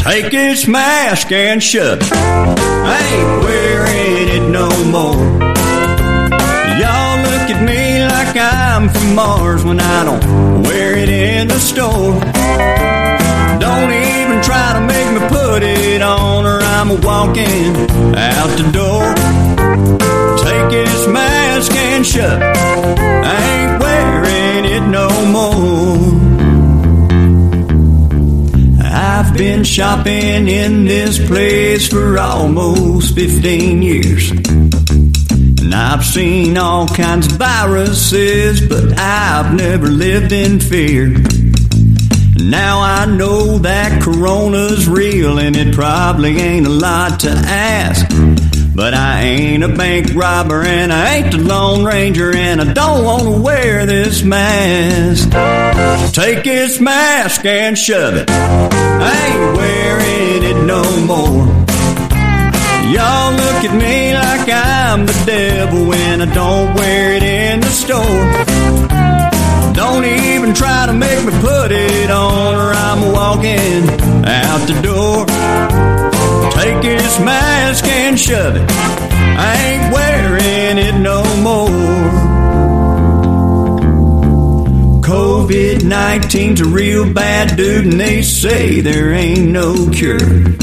Take this mask and shove it. I ain't wearing it no more. Y'all look at me like I'm from Mars when I don't wear it in the store. Don't even try to make me put it on or I'm walking out the door. Take this mask and shove it. I ain't wearing it no more. I've been shopping in this place for almost 15 years. And I've seen all kinds of viruses, but I've never lived in fear. Now I know that corona's real and it probably ain't a lot to ask. But I ain't a bank robber and I ain't the Lone Ranger and I don't want to wear this mask. Take this mask and shove it. I ain't wearing it no more. Y'all look at me like I'm the devil when I don't wear it in the store. Don't even try to make me put it on or I'm walking out the door. Take this mask and shove it. I ain't wearing it no more. COVID-19's a real bad dude and they say there ain't no cure.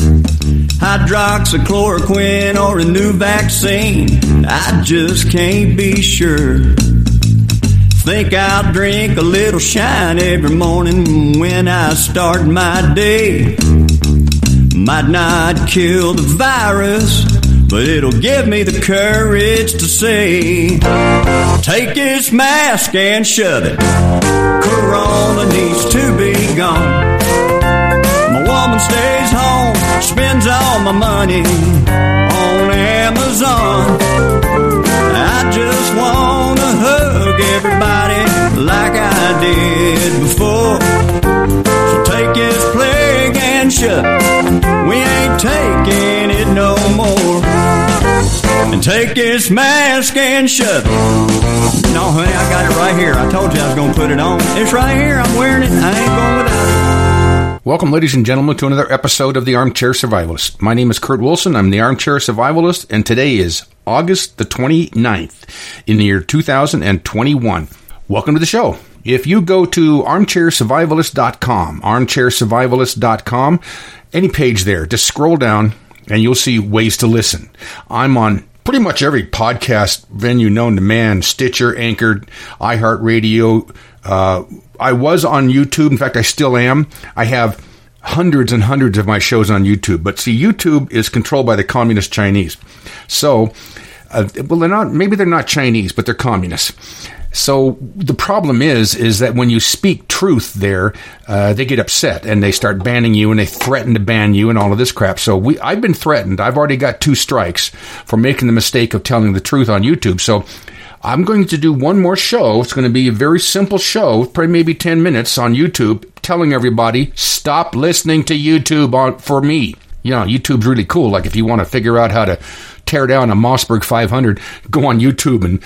Hydroxychloroquine or a new vaccine, I just can't be sure. Think I'll drink a little shine every morning when I start my day. Might not kill the virus, but it'll give me the courage to say, take this mask and shove it. Corona needs to be gone. My woman stays home, spends all my money on Amazon. I just want to hug everybody like I did before. So take this plague and shove it. We ain't taking it no more. And take this mask and shove it. No, honey, I got it right here. I told you I was going to put it on. It's right here. I'm wearing it. I ain't going without it. Welcome, ladies and gentlemen, to another episode of The Armchair Survivalist. My name is Kurt Wilson. I'm the Armchair Survivalist, and today is August the 29th in the year 2021. Welcome to the show. If you go to armchairsurvivalist.com, armchairsurvivalist.com, any page there, just scroll down and you'll see ways to listen. I'm on pretty much every podcast venue known to man, Stitcher, Anchor, iHeartRadio. I was on YouTube. In fact, I still am. I have hundreds and hundreds of my shows on YouTube. But see, YouTube is controlled by the communist Chinese. So, maybe they're not Chinese, but they're communists. So the problem is that when you speak truth there, they get upset and they start banning you and they threaten to ban you and all of this crap. So I've been threatened. I've already got 2 strikes for making the mistake of telling the truth on YouTube. So I'm going to do one more show. It's going to be a very simple show, probably maybe 10 minutes on YouTube, telling everybody, stop listening to YouTube for me. You know, YouTube's really cool. Like if you want to figure out how to tear down a Mossberg 500, go on YouTube and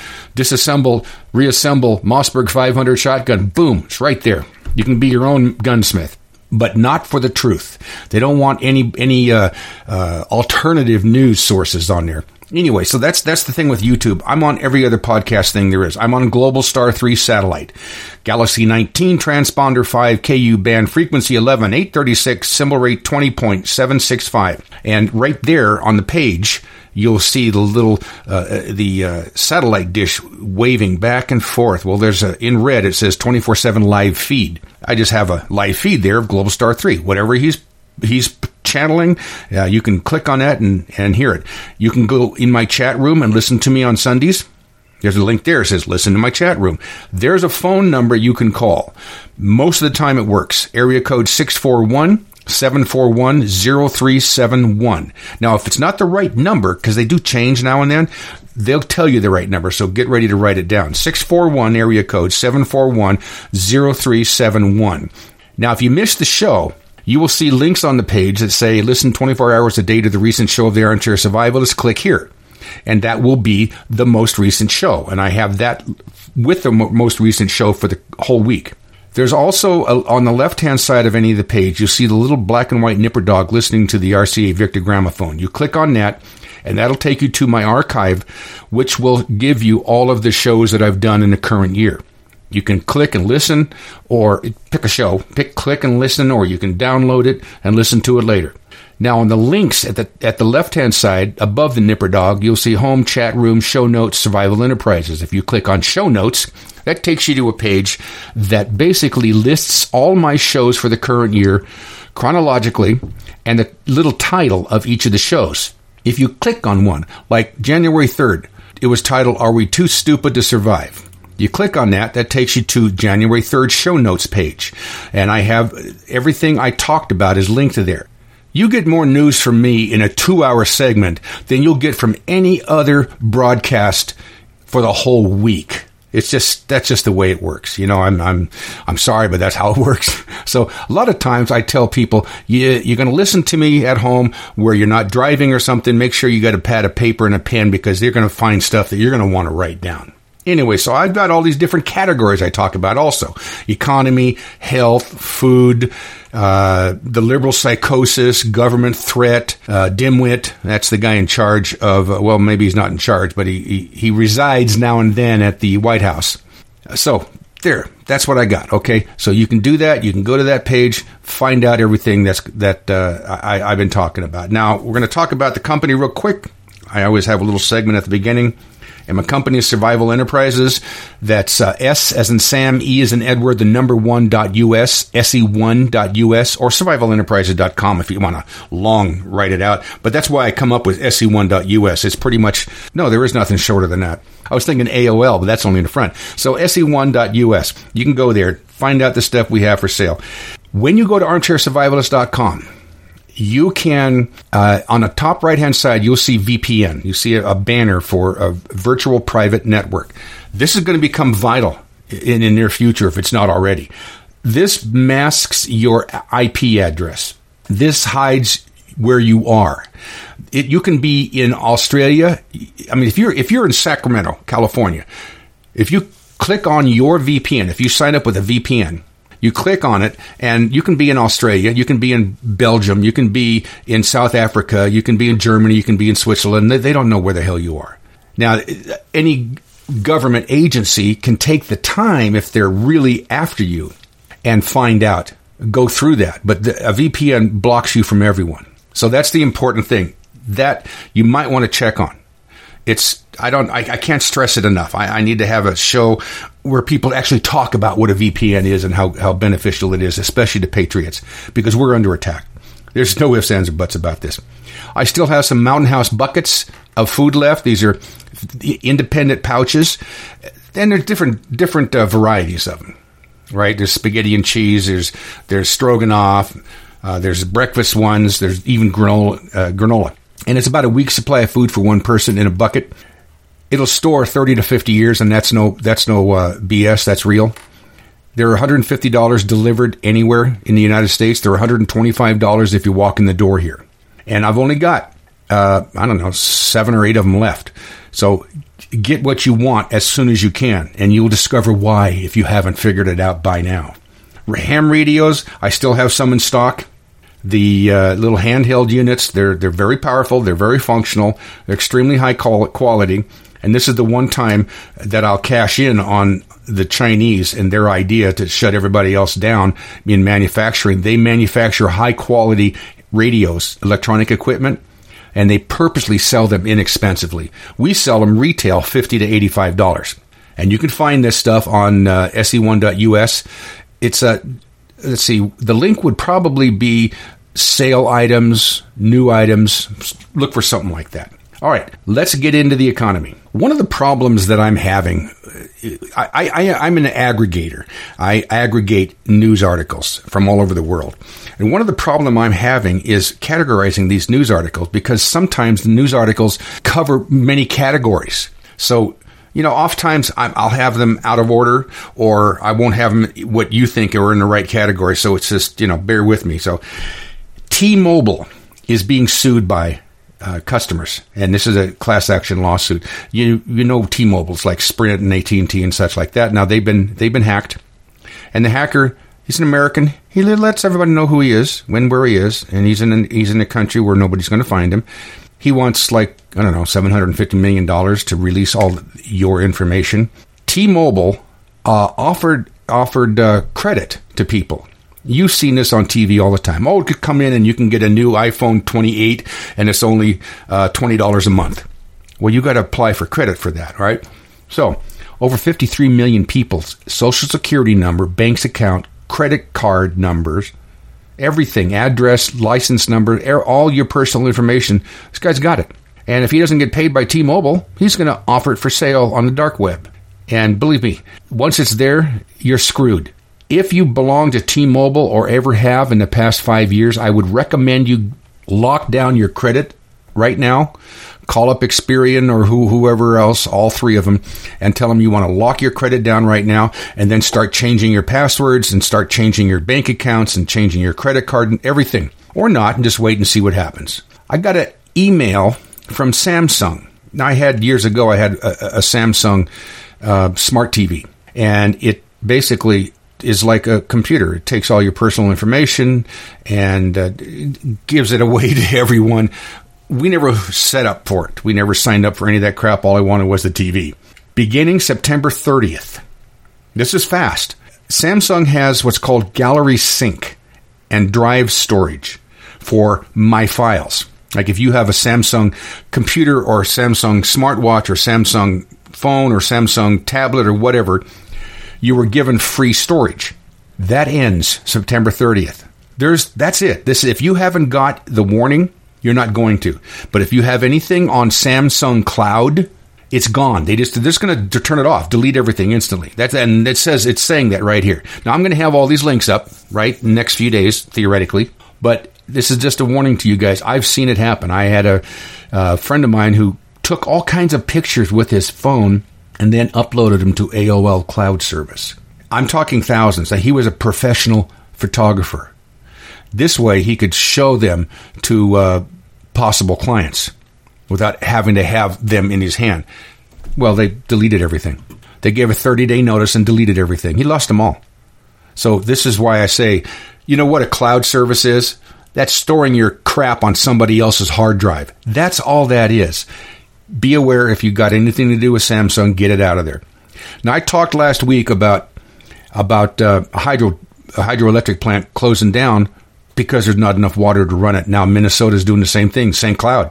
reassemble Mossberg 500 shotgun. Boom, it's right there. You can be your own gunsmith, but not for the truth. They don't want any alternative news sources on there. Anyway, so that's the thing with YouTube. I'm on every other podcast thing there is. I'm on Global Star 3 satellite, Galaxy 19 transponder 5 KU band, frequency 11 836, symbol rate 20.765, and right there on the page you'll see the little satellite dish waving back and forth. Well, there's in red it says 24/7 live feed. I just have a live feed there of Global Star 3. Whatever he's channeling, you can click on that and hear it. You can go in my chat room and listen to me on Sundays. There's a link there. It says, listen to my chat room. There's a phone number you can call. Most of the time it works. Area code 641-741-0371. Now, if it's not the right number, because they do change now and then, they'll tell you the right number, so get ready to write it down. 641, area code 741-0371. Now, if you missed the show, you will see links on the page that say, listen 24 hours a day to the recent show of the Armchair Survivalist. Click here. And that will be the most recent show. And I have that with the most recent show for the whole week. There's also, on the left-hand side of any of the page, you'll see the little black and white nipper dog listening to the RCA Victor gramophone. You click on that, and that'll take you to my archive, which will give you all of the shows that I've done in the current year. You can click and listen, or pick a show, click and listen, or you can download it and listen to it later. Now, on the links at the left-hand side, above the nipper dog, you'll see home, chat room, show notes, Survival Enterprises. If you click on show notes, that takes you to a page that basically lists all my shows for the current year chronologically and the little title of each of the shows. If you click on one, like January 3rd, it was titled, Are We Too Stupid to Survive? You click on that, that takes you to January 3rd show notes page. And I have everything I talked about is linked to there. You get more news from me in a 2-hour segment than you'll get from any other broadcast for the whole week. That's just the way it works. You know, I'm sorry, but that's how it works. So a lot of times I tell people, you're going to listen to me at home where you're not driving or something. Make sure you got a pad of paper and a pen, because they're going to find stuff that you're going to want to write down. Anyway, so I've got all these different categories I talk about also. Economy, health, food, the liberal psychosis, government threat, dimwit. That's the guy in charge of, well, maybe he's not in charge, but he resides now and then at the White House. So there, that's what I got. Okay. So you can do that. You can go to that page, find out everything I've been talking about. Now we're going to talk about the company real quick. I always have a little segment at the beginning. And my company is Survival Enterprises. That's S as in Sam, E as in Edward, the number 1.us, SE1.us, or survivalenterprises.com if you want to long write it out. But that's why I come up with SE1.us. It's pretty much, no, there is nothing shorter than that. I was thinking AOL, but that's only in the front. So SE1.us. You can go there, find out the stuff we have for sale. When you go to armchairsurvivalist.com, you can, on the top right-hand side, you'll see VPN. You see a banner for a virtual private network. This is going to become vital in the near future if it's not already. This masks your IP address. This hides where you are. You can be in Australia. I mean, if you're in Sacramento, California, if you click on your VPN, if you sign up with a VPN, you click on it, and you can be in Australia, you can be in Belgium, you can be in South Africa, you can be in Germany, you can be in Switzerland. They don't know where the hell you are. Now, any government agency can take the time, if they're really after you, and find out, go through that. But a VPN blocks you from everyone. So that's the important thing that you might want to check on. I can't stress it enough. I need to have a show where people actually talk about what a VPN is and how beneficial it is, especially to patriots, because we're under attack. There's no ifs, ands, or buts about this. I still have some Mountain House buckets of food left. These are independent pouches, and there's different varieties of them, right? There's spaghetti and cheese. There's stroganoff. There's breakfast ones. There's even granola. And it's about a week's supply of food for one person in a bucket. It'll store 30 to 50 years, and that's no BS. That's real. They're $150 delivered anywhere in the United States. They're $125 if you walk in the door here. And I've only got, 7 or 8 of them left. So get what you want as soon as you can, and you'll discover why if you haven't figured it out by now. Ham radios, I still have some in stock. The little handheld units, they're very powerful, they're very functional, they're extremely high quality, and this is the one time that I'll cash in on the Chinese and their idea to shut everybody else down in manufacturing. They manufacture high-quality radios, electronic equipment, and they purposely sell them inexpensively. We sell them retail $50 to $85, and you can find this stuff on SE1.us. It's let's see, the link would probably be sale items, new items. Look for something like that. All right, let's get into the economy. One of the problems that I'm having, I'm an aggregator. I aggregate news articles from all over the world. And one of the problems I'm having is categorizing these news articles, because sometimes the news articles cover many categories. So, oftentimes I'll have them out of order, or I won't have them what you think are in the right category. So it's just, bear with me. So T-Mobile is being sued by customers, and this is a class action lawsuit. You know T-Mobile's like Sprint and AT&T and such like that. Now they've been hacked, And the hacker, he's an American. He lets everybody know who he is, where he is, and he's in a country where nobody's going to find him. He wants $750 million to release all your information. T-Mobile offered credit to people. You've seen this on TV all the time. Oh, it could come in and you can get a new iPhone 28 and it's only $20 a month. Well, you got to apply for credit for that, right? So, over 53 million people's social security number, bank's account, credit card numbers, everything, address, license number, all your personal information, this guy's got it. And if he doesn't get paid by T-Mobile, he's going to offer it for sale on the dark web. And believe me, once it's there, you're screwed. If you belong to T-Mobile or ever have in the past 5 years, I would recommend you lock down your credit right now. Call up Experian or whoever else, all three of them, and tell them you want to lock your credit down right now and then start changing your passwords and start changing your bank accounts and changing your credit card and everything. Or not, and just wait and see what happens. I got an email from Samsung. Now, years ago, I had a Samsung smart TV, and it basically is like a computer. It takes all your personal information and gives it away to everyone. We never set up for it. We never signed up for any of that crap. All I wanted was the TV. Beginning September 30th. This is fast. Samsung has what's called Gallery Sync and drive storage for My Files. Like if you have a Samsung computer or Samsung smartwatch or Samsung phone or Samsung tablet or whatever, you were given free storage. That ends September 30th. That's it. If you haven't got the warning, you're not going to. But if you have anything on Samsung Cloud, it's gone. They're just going to turn it off, delete everything instantly. And it's saying that right here. Now I'm going to have all these links up right in the next few days, theoretically. But this is just a warning to you guys. I've seen it happen. I had a friend of mine who took all kinds of pictures with his phone and then uploaded them to AOL Cloud Service. I'm talking thousands. He was a professional photographer. This way, he could show them to possible clients without having to have them in his hand. Well, they deleted everything. They gave a 30-day notice and deleted everything. He lost them all. So this is why I say, you know what a cloud service is? That's storing your crap on somebody else's hard drive. That's all that is. Be aware if you got anything to do with Samsung, get it out of there. Now, I talked last week about a hydroelectric plant closing down because there's not enough water to run it. Now, Minnesota's doing the same thing. St. Cloud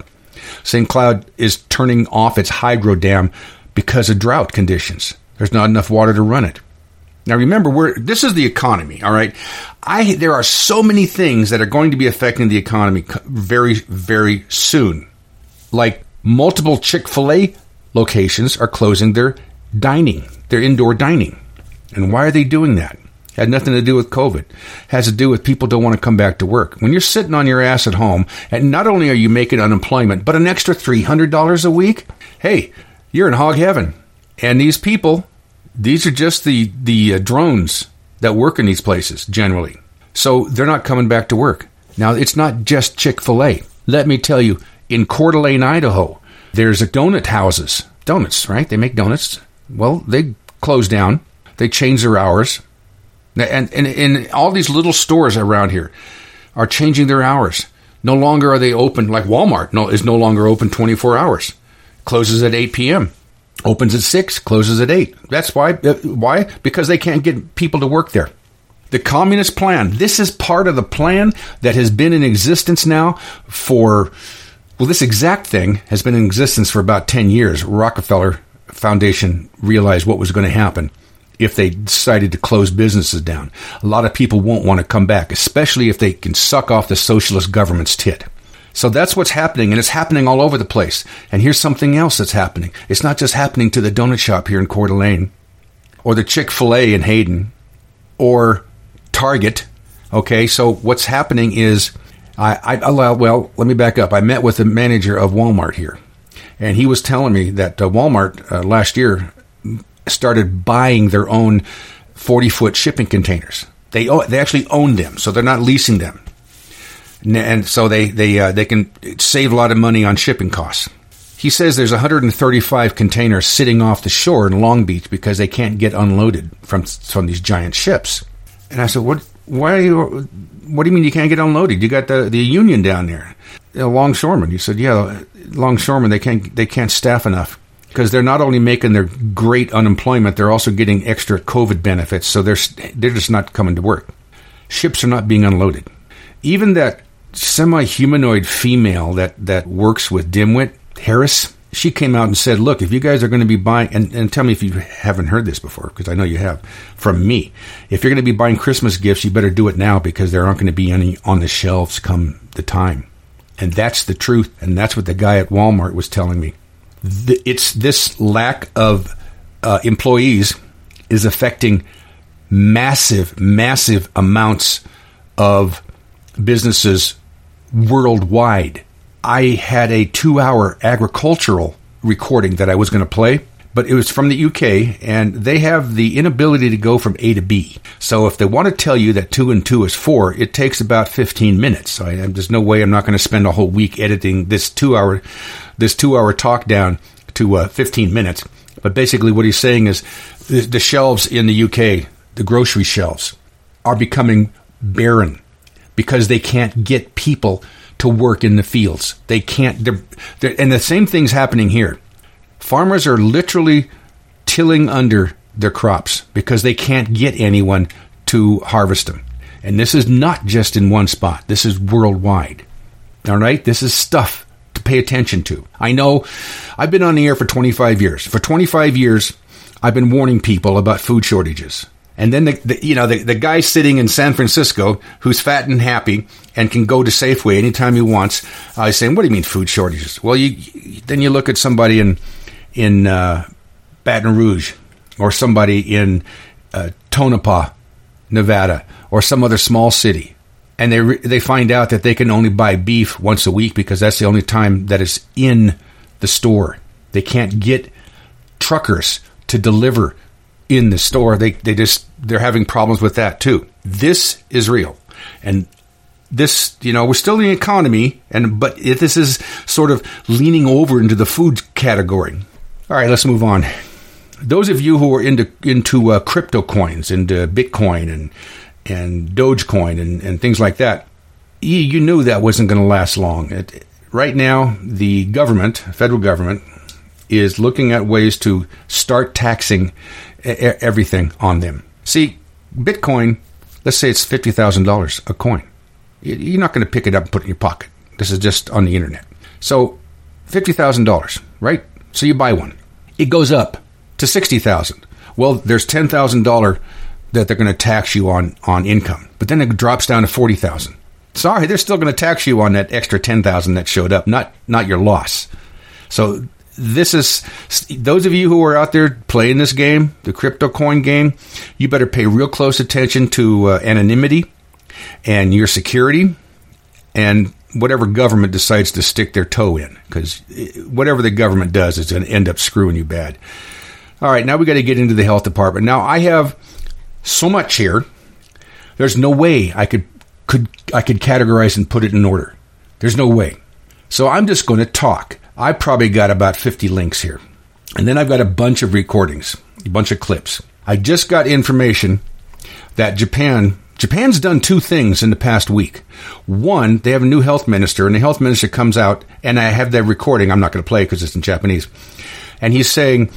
is turning off its hydro dam because of drought conditions. There's not enough water to run it. Now, remember, this is the economy, all right? There are so many things that are going to be affecting the economy very, very soon. Like multiple Chick-fil-A locations are closing their indoor dining. And why are they doing that? Had nothing to do with COVID. Has to do with people don't want to come back to work. When you're sitting on your ass at home, and not only are you making unemployment, but an extra $300 a week, hey, you're in hog heaven. And these people, these are just the drones that work in these places, generally. So they're not coming back to work. Now, it's not just Chick-fil-A. Let me tell you, in Coeur d'Alene, Idaho, there's donut houses. Donuts, right? They make donuts. Well, they close down. They change their hours. And all these little stores around here are changing their hours. No longer are they open, like Walmart is no longer open 24 hours. Closes at 8 p.m. Opens at 6, closes at 8. That's why. Why? Because they can't get people to work there. The Communist Plan. This is part of the plan that has been in existence now this exact thing has been in existence for about 10 years. Rockefeller Foundation realized what was going to happen if they decided to close businesses down. A lot of people won't want to come back, especially if they can suck off the socialist government's tit. So that's what's happening, and it's happening all over the place. And here's something else that's happening. It's not just happening to the donut shop here in Coeur d'Alene, or the Chick-fil-A in Hayden, or Target. Okay, so what's happening is, let me back up. I met with the manager of Walmart here, and he was telling me that Walmart last year started buying their own 40-foot shipping containers. They actually own them, so they're not leasing them. And so they can save a lot of money on shipping costs. He says there's 135 containers sitting off the shore in Long Beach because they can't get unloaded from these giant ships. And I said, what do you mean you can't get unloaded? You got the union down there, longshoremen. He said, yeah, longshoremen, they can't staff enough because they're not only making their great unemployment, they're also getting extra COVID benefits. So they're just not coming to work. Ships are not being unloaded. Even that semi-humanoid female that works with Dimwit, Harris, she came out and said, look, if you guys are going to be buying, and tell me if you haven't heard this before, because I know you have, from me, if you're going to be buying Christmas gifts, you better do it now because there aren't going to be any on the shelves come the time. And that's the truth, and that's what the guy at Walmart was telling me. It's this lack of employees is affecting massive, massive amounts of businesses worldwide. I had a 2-hour agricultural recording that I was going to play, but it was from the UK, and they have the inability to go from A to B. So if they want to tell you that 2 and 2 is 4, it takes about 15 minutes. So there's no way I'm not going to spend a whole week editing this 2-hour talk down to 15 minutes. But basically what he's saying is the shelves in the UK, the grocery shelves, are becoming barren because they can't get people to work in the fields. They can't, and the same thing's happening here. Farmers are literally tilling under their crops because they can't get anyone to harvest them. And this is not just in one spot. This is worldwide. All right? This is stuff to pay attention to. I know I've been on the air for 25 years. For 25 years, I've been warning people about food shortages. And then the guy sitting in San Francisco who's fat and happy and can go to Safeway anytime he wants, is saying, "What do you mean food shortages?" Well, then you look at somebody in Baton Rouge, or somebody in Tonopah, Nevada, or some other small city, and they find out that they can only buy beef once a week because that's the only time that it's in the store. They can't get truckers to deliver in the store. They're having problems with that too. This is real. And this, we're still in the economy, but this is sort of leaning over into the food category. All right, let's move on. Those of you who are into crypto coins, into Bitcoin and Dogecoin and things like that, you knew that wasn't going to last long. Right now, the government, federal government, is looking at ways to start taxing everything on them. See, Bitcoin, let's say it's $50,000 a coin. You're not going to pick it up and put it in your pocket. This is just on the internet. So $50,000, right? So you buy one. It goes up to $60,000. Well, there's $10,000 that they're going to tax you on income. But then it drops down to $40,000. Sorry, they're still going to tax you on that extra $10,000 that showed up, not your loss. So this is, those of you who are out there playing this game, the crypto coin game, you better pay real close attention to anonymity and your security and whatever government decides to stick their toe in, because whatever the government does is going to end up screwing you bad. All right, now we got to get into the health department. Now I have so much here. There's no way I could categorize and put it in order. There's no way. So I'm just going to talk. I probably got about 50 links here. And then I've got a bunch of recordings, a bunch of clips. I just got information that Japan's done two things in the past week. One, they have a new health minister, and the health minister comes out, and I have that recording. I'm not going to play it because it's in Japanese. And he's saying,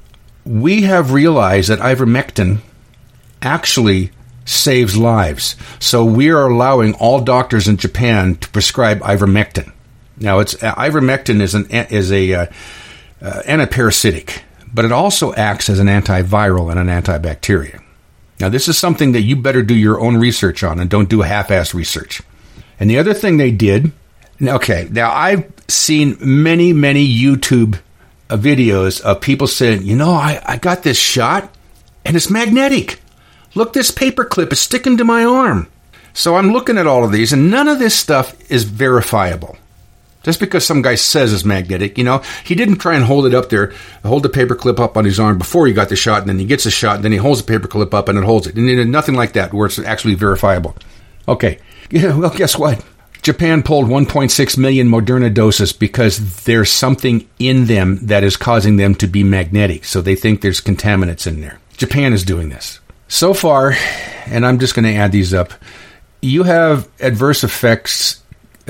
we have realized that ivermectin actually saves lives. So we are allowing all doctors in Japan to prescribe ivermectin. Now, ivermectin is a antiparasitic, but it also acts as an antiviral and an antibacterial. Now, this is something that you better do your own research on, and don't do half-ass research. And the other thing they did, okay, now I've seen many, many YouTube videos of people saying, I got this shot, and it's magnetic. Look, this paper clip is sticking to my arm. So I'm looking at all of these, and none of this stuff is verifiable. Just because some guy says it's magnetic, he didn't try and hold it up there, hold the paper clip up on his arm before he got the shot, and then he gets the shot, and then he holds the paper clip up and it holds it. And nothing like that where it's actually verifiable. Okay. Yeah, well, guess what? Japan pulled 1.6 million Moderna doses because there's something in them that is causing them to be magnetic. So they think there's contaminants in there. Japan is doing this. So far, and I'm just going to add these up, you have adverse effects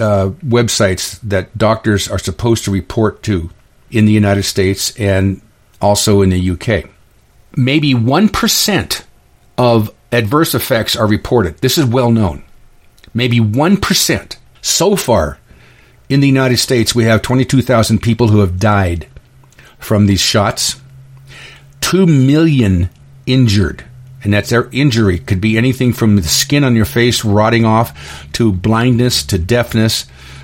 websites that doctors are supposed to report to in the United States and also in the UK. Maybe 1% of adverse effects are reported. This is well known. Maybe 1%. So far, in the United States, we have 22,000 people who have died from these shots. 2 million injured. And that's their injury. Could be anything from the skin on your face rotting off to blindness, to deafness,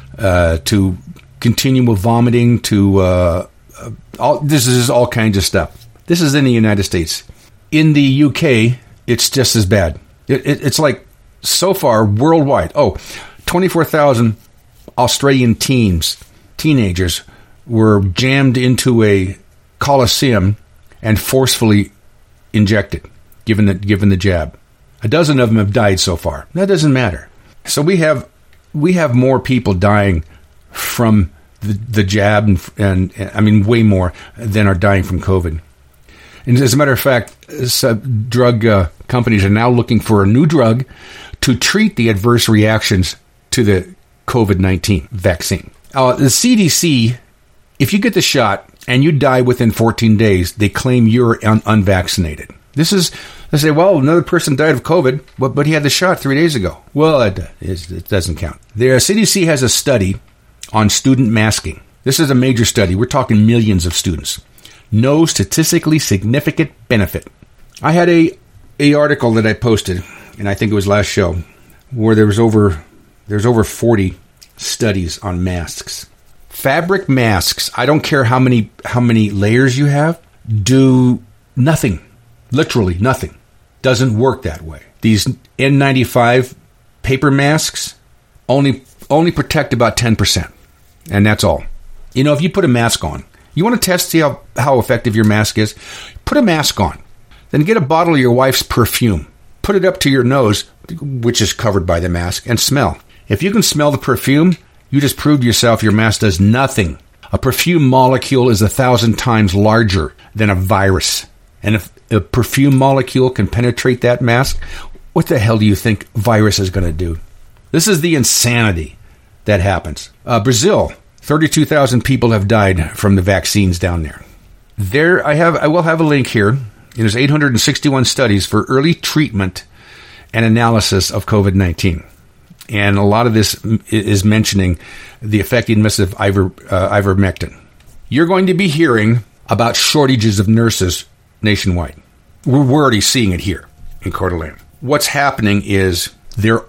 to continual vomiting, to this is all kinds of stuff. This is in the United States. In the UK, it's just as bad. It's like, so far, worldwide, 24,000 Australian teenagers were jammed into a coliseum and forcefully injected, given the jab. A dozen of them have died so far. That doesn't matter. So we have more people dying from the jab, and I mean way more than are dying from COVID. And as a matter of fact, drug companies are now looking for a new drug to treat the adverse reactions to the COVID-19 vaccine. The CDC, if you get the shot and you die within 14 days, they claim you're unvaccinated. They say, well, another person died of COVID, but he had the shot 3 days ago. Well, it doesn't count. The CDC has a study on student masking. This is a major study. We're talking millions of students. No statistically significant benefit. I had a article that I posted, and I think it was last show, where there's over 40 studies on masks. Fabric masks, I don't care how many layers you have, do nothing. Literally nothing. Doesn't work that way. These N95 paper masks only protect about 10%. And that's all. If you put a mask on, you want to test, see how effective your mask is? Put a mask on. Then get a bottle of your wife's perfume. Put it up to your nose, which is covered by the mask, and smell. If you can smell the perfume, you just proved to yourself your mask does nothing. A perfume molecule is 1,000 times larger than a virus. And if a perfume molecule can penetrate that mask, what the hell do you think virus is going to do? This is the insanity that happens. Brazil, 32,000 people have died from the vaccines down there. I will have a link here. There's 861 studies for early treatment and analysis of COVID-19. And a lot of this is mentioning the effectiveness of ivermectin. You're going to be hearing about shortages of nurses nationwide. We're already seeing it here in Coeur d'Alene. What's happening is they're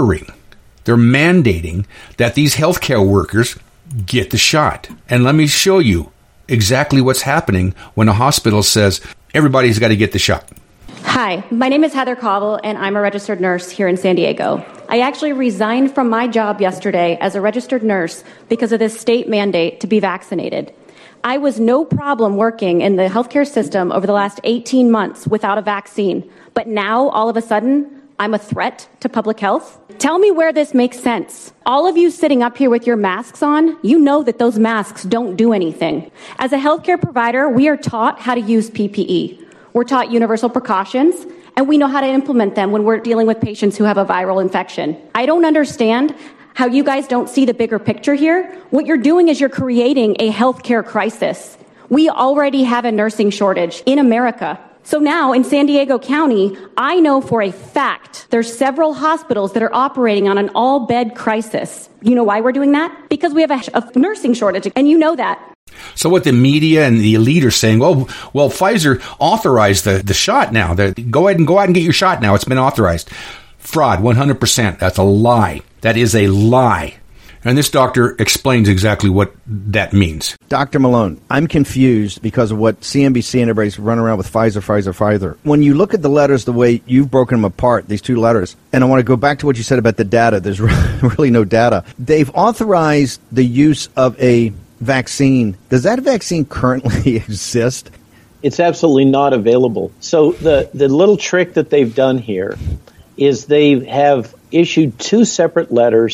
mandating that these healthcare workers get the shot. And let me show you exactly what's happening when a hospital says everybody's got to get the shot. Hi, my name is Heather Cobble, and I'm a registered nurse here in San Diego. I actually resigned from my job yesterday as a registered nurse because of this state mandate to be vaccinated. I was no problem working in the healthcare system over the last 18 months without a vaccine, but now, all of a sudden, I'm a threat to public health? Tell me where this makes sense. All of you sitting up here with your masks on, you know that those masks don't do anything. As a healthcare provider, we are taught how to use PPE. We're taught universal precautions, and we know how to implement them when we're dealing with patients who have a viral infection. I don't understand how you guys don't see the bigger picture here. What you're doing is you're creating a healthcare crisis. We already have a nursing shortage in America. So now in San Diego County, I know for a fact there's several hospitals that are operating on an all-bed crisis. You know why we're doing that? Because we have a nursing shortage, and you know that. So what the media and the elite are saying, well, Pfizer authorized the shot now. Go ahead and get your shot now. It's been authorized. Fraud, 100%. That's a lie. That is a lie. And this doctor explains exactly what that means. Dr. Malone, I'm confused because of what CNBC and everybody's running around with Pfizer. When you look at the letters the way you've broken them apart, these two letters, and I want to go back to what you said about the data. There's really no data. They've authorized the use of a vaccine. Does that vaccine currently exist? It's absolutely not available. So the little trick that they've done here is they have issued two separate letters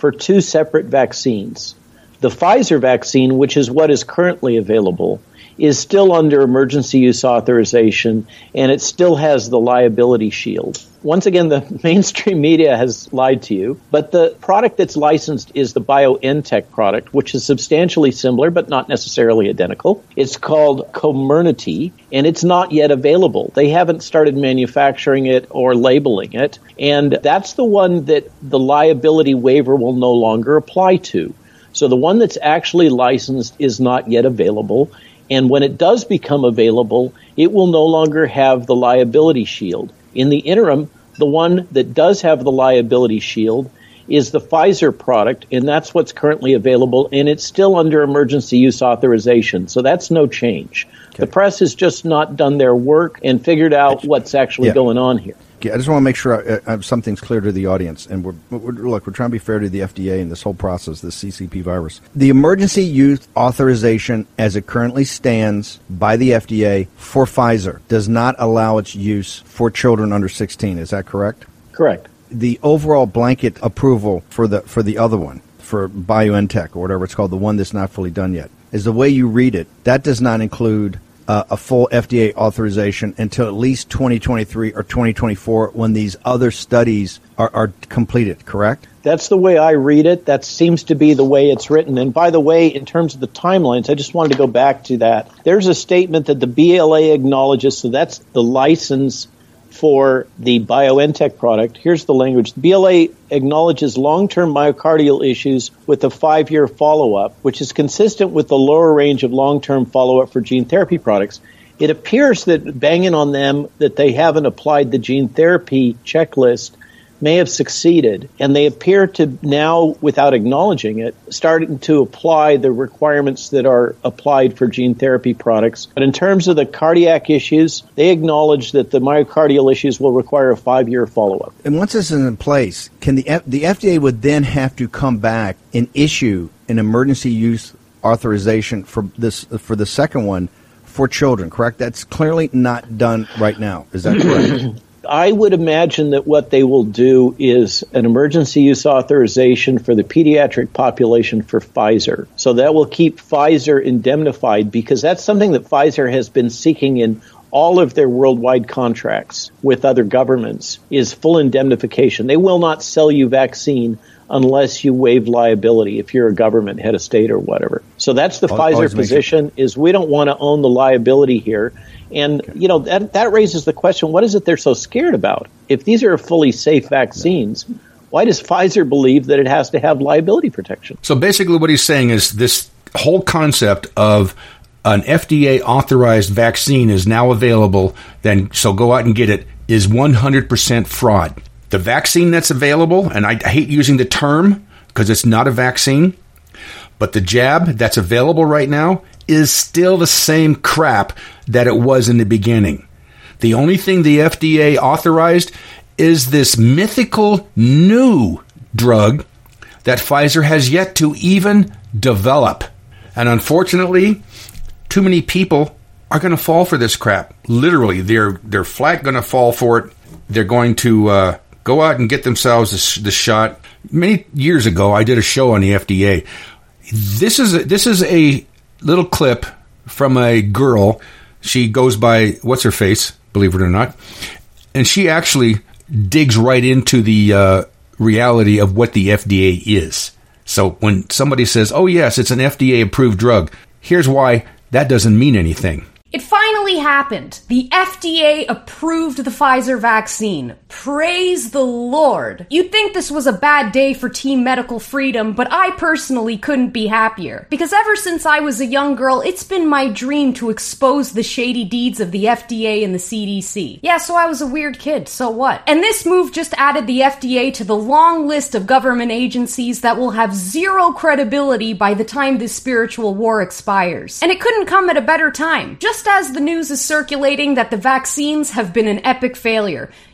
for two separate vaccines. The Pfizer vaccine, which is what is currently available, is still under emergency use authorization, and it still has the liability shield. Once again, the mainstream media has lied to you, but the product that's licensed is the BioNTech product, which is substantially similar but not necessarily identical. It's called Comirnaty, and it's not yet available. They haven't started manufacturing it or labeling it, and that's the one that the liability waiver will no longer apply to. So the one that's actually licensed is not yet available. And when it does become available, it will no longer have the liability shield. In the interim, the one that does have the liability shield is the Pfizer product, and that's what's currently available, and it's still under emergency use authorization. So that's no change. Okay. The press has just not done their work and figured out what's actually going on here. I just want to make sure something's clear to the audience. And we're trying to be fair to the FDA in this whole process, this CCP virus. The emergency use authorization as it currently stands by the FDA for Pfizer does not allow its use for children under 16. Is that correct? Correct. The overall blanket approval for the other one, for BioNTech or whatever it's called, the one that's not fully done yet, is the way you read it, that does not include a full FDA authorization until at least 2023 or 2024 when these other studies are completed, correct? That's the way I read it. That seems to be the way it's written. And by the way, in terms of the timelines, I just wanted to go back to that. There's a statement that the BLA acknowledges, so that's the license for the BioNTech product. Here's the language. The BLA acknowledges long-term myocardial issues with a 5-year follow-up, which is consistent with the lower range of long-term follow-up for gene therapy products. It appears that banging on them that they haven't applied the gene therapy checklist may have succeeded, and they appear to now, without acknowledging it, starting to apply the requirements that are applied for gene therapy products. But in terms of the cardiac issues, they acknowledge that the myocardial issues will require a 5-year follow-up. And once this is in place, can the FDA would then have to come back and issue an emergency use authorization for the second one for children, correct? That's clearly not done right now. Is that correct? I would imagine that what they will do is an emergency use authorization for the pediatric population for Pfizer. So that will keep Pfizer indemnified, because that's something that Pfizer has been seeking in all of their worldwide contracts with other governments, is full indemnification. They will not sell you vaccine unless you waive liability if you're a government, head of state or whatever. So that's the Pfizer position, is we don't want to own the liability here. And, you know, that raises the question, what is it they're so scared about? If these are fully safe vaccines, why does Pfizer believe that it has to have liability protection? So basically what he's saying is this whole concept of an FDA-authorized vaccine is now available, then so go out and get it, is 100% fraud. The vaccine that's available, and I hate using the term because it's not a vaccine, but the jab that's available right now is still the same crap that it was in the beginning. The only thing the FDA authorized is this mythical new drug that Pfizer has yet to even develop. And unfortunately, too many people are going to fall for this crap. Literally, they're flat going to fall for it. They're going to go out and get themselves the shot. Many years ago, I did a show on the FDA. This is a little clip from a girl. She goes by what's her face, believe it or not, and she actually digs right into the reality of what the FDA is. So when somebody says, "Oh yes, it's an FDA-approved drug," here's why that doesn't mean anything. It finally happened. The FDA approved the Pfizer vaccine. Praise the Lord. You'd think this was a bad day for Team Medical Freedom, but I personally couldn't be happier. Because ever since I was a young girl, it's been my dream to expose the shady deeds of the FDA and the CDC. Yeah, so I was a weird kid, so what? And this move just added the FDA to the long list of government agencies that will have zero credibility by the time this spiritual war expires. And it couldn't come at a better time. Just as the news is circulating that the vaccines have been an epic failure,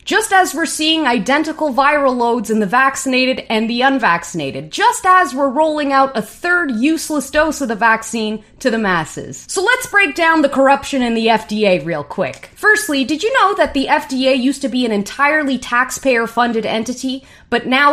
Just as we're seeing identical viral loads in the vaccinated and the unvaccinated. Just as we're rolling out a third useless dose of the vaccine to the masses. So let's break down the corruption in the FDA real quick. Firstly, did you know that the FDA used to be an entirely taxpayer-funded entity, but now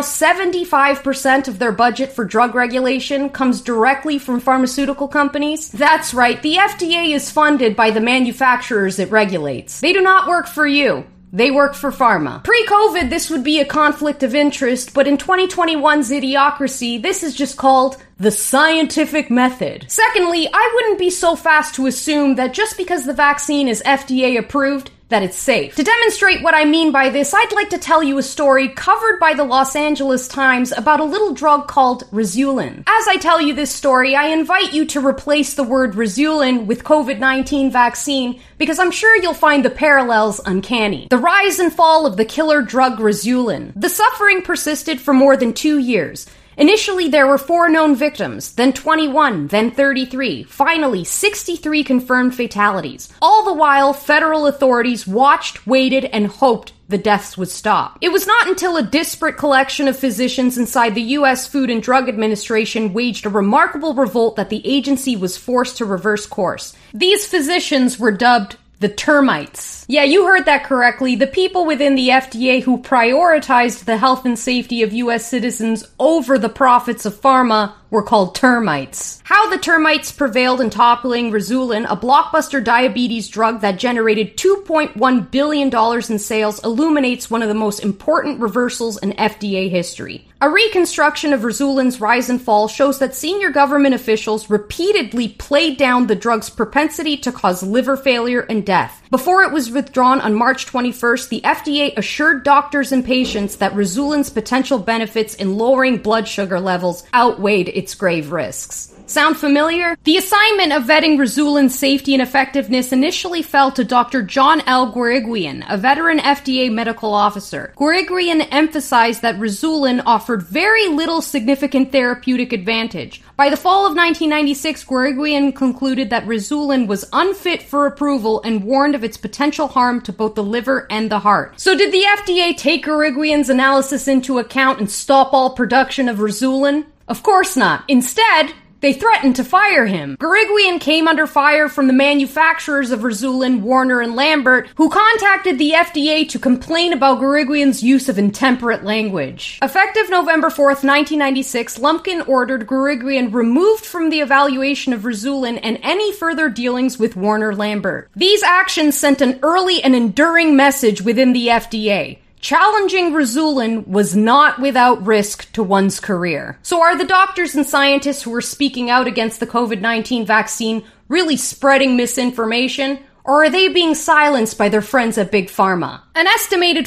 75% of their budget for drug regulation comes directly from pharmaceutical companies? That's right, the FDA is funded by the manufacturers it regulates. They do not work for you. They work for pharma. Pre-COVID, this would be a conflict of interest, but in 2021's idiocracy, this is just called the scientific method. Secondly, I wouldn't be so fast to assume that just because the vaccine is FDA approved, that it's safe. To demonstrate what I mean by this, I'd like to tell you a story covered by the Los Angeles Times about a little drug called Rizulin. As I tell you this story, I invite you to replace the word Rizulin with COVID-19 vaccine because I'm sure you'll find the parallels uncanny. The rise and fall of the killer drug Rizulin. The suffering persisted for more than 2 years. Initially, there were 4 known victims, then 21, then 33, finally 63 confirmed fatalities. All the while, federal authorities watched, waited, and hoped the deaths would stop. It was not until a disparate collection of physicians inside the U.S. Food and Drug Administration waged a remarkable revolt that the agency was forced to reverse course. These physicians were dubbed the termites. Yeah, you heard that correctly. The people within the FDA who prioritized the health and safety of U.S. citizens over the profits of pharma were called termites. How the termites prevailed in toppling Rizulin, a blockbuster diabetes drug that generated $2.1 billion in sales, illuminates one of the most important reversals in FDA history. A reconstruction of Rizulin's rise and fall shows that senior government officials repeatedly played down the drug's propensity to cause liver failure and death. Before it was withdrawn on March 21st, the FDA assured doctors and patients that Rizulin's potential benefits in lowering blood sugar levels outweighed its grave risks. Sound familiar? The assignment of vetting Rizulin's safety and effectiveness initially fell to Dr. John L. Guiriguian, a veteran FDA medical officer. Guiriguian emphasized that Rizulin offered very little significant therapeutic advantage. By the fall of 1996, Guiriguian concluded that Rizulin was unfit for approval and warned of its potential harm to both the liver and the heart. So did the FDA take Guiriguian's analysis into account and stop all production of Rizulin? Of course not. Instead, they threatened to fire him. Guiriguian came under fire from the manufacturers of Rizulin, Warner and Lambert, who contacted the FDA to complain about Guiriguian's use of intemperate language. Effective November 4th, 1996, Lumpkin ordered Guiriguian removed from the evaluation of Rizulin and any further dealings with Warner Lambert. These actions sent an early and enduring message within the FDA. Challenging Rizulin was not without risk to one's career. So are the doctors and scientists who are speaking out against the COVID-19 vaccine really spreading misinformation? Or are they being silenced by their friends at Big Pharma? An estimated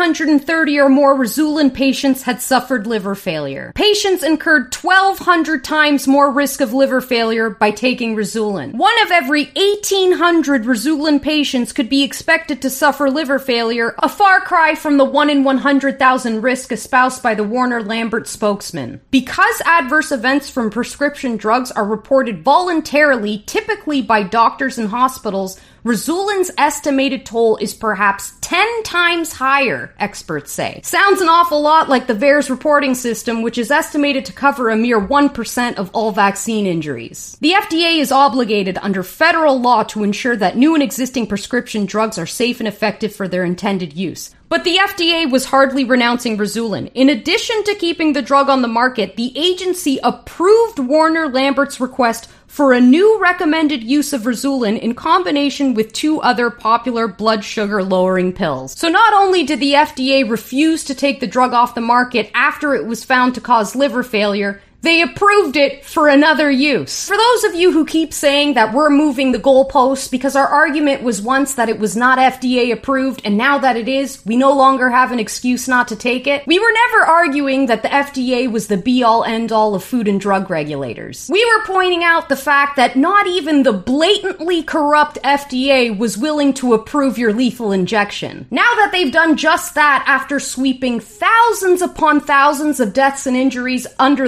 430 or more Rizulin patients had suffered liver failure. Patients incurred 1,200 times more risk of liver failure by taking Rizulin. 1 of every 1,800 Rizulin patients could be expected to suffer liver failure, a far cry from the 1 in 100,000 risk espoused by the Warner-Lambert spokesman. Because adverse events from prescription drugs are reported voluntarily, typically by doctors and hospitals, Rizulin's estimated toll is perhaps 10 times higher, experts say. Sounds an awful lot like the VAERS reporting system, which is estimated to cover a mere 1% of all vaccine injuries. The FDA is obligated under federal law to ensure that new and existing prescription drugs are safe and effective for their intended use. But the FDA was hardly renouncing Rizulin. In addition to keeping the drug on the market, the agency approved Warner Lambert's request for a new recommended use of Rizulin in combination with 2 other popular blood sugar lowering pills. So not only did the FDA refuse to take the drug off the market after it was found to cause liver failure, they approved it for another use. For those of you who keep saying that we're moving the goalposts because our argument was once that it was not FDA approved and now that it is, we no longer have an excuse not to take it, we were never arguing that the FDA was the be-all end-all of food and drug regulators. We were pointing out the fact that not even the blatantly corrupt FDA was willing to approve your lethal injection. Now that they've done just that after sweeping thousands upon thousands of deaths and injuries under the rug,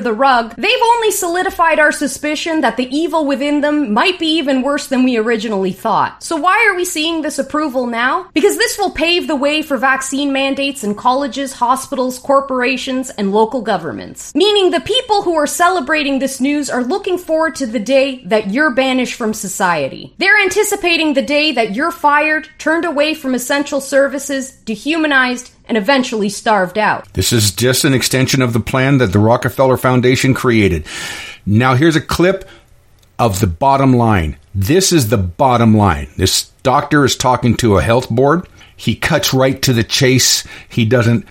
drug, they've only solidified our suspicion that the evil within them might be even worse than we originally thought. So why are we seeing this approval now? Because this will pave the way for vaccine mandates in colleges, hospitals, corporations, and local governments. Meaning the people who are celebrating this news are looking forward to the day that you're banished from society. They're anticipating the day that you're fired, turned away from essential services, dehumanized, and eventually starved out. This is just an extension of the plan that the Rockefeller Foundation created. Now here's a clip of the bottom line. This is the bottom line. This doctor is talking to a health board. He cuts right to the chase. He doesn't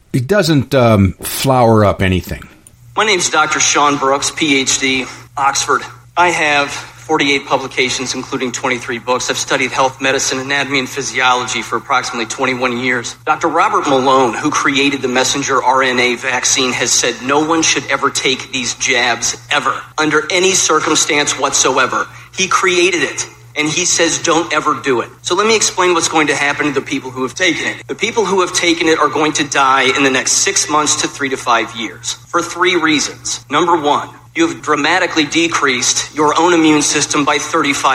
flower up anything. My name's Dr. Sean Brooks, PhD, Oxford. I have 48 publications, including 23 books. I've studied health, medicine, anatomy, and physiology for approximately 21 years. Dr. Robert Malone, who created the messenger RNA vaccine, has said no one should ever take these jabs, ever, under any circumstance whatsoever. He created it, and he says don't ever do it. So let me explain what's going to happen to the people who have taken it. The people who have taken it are going to die in the next 6 months to 3 to 5 years, for 3 reasons. Number one, you have dramatically decreased your own immune system by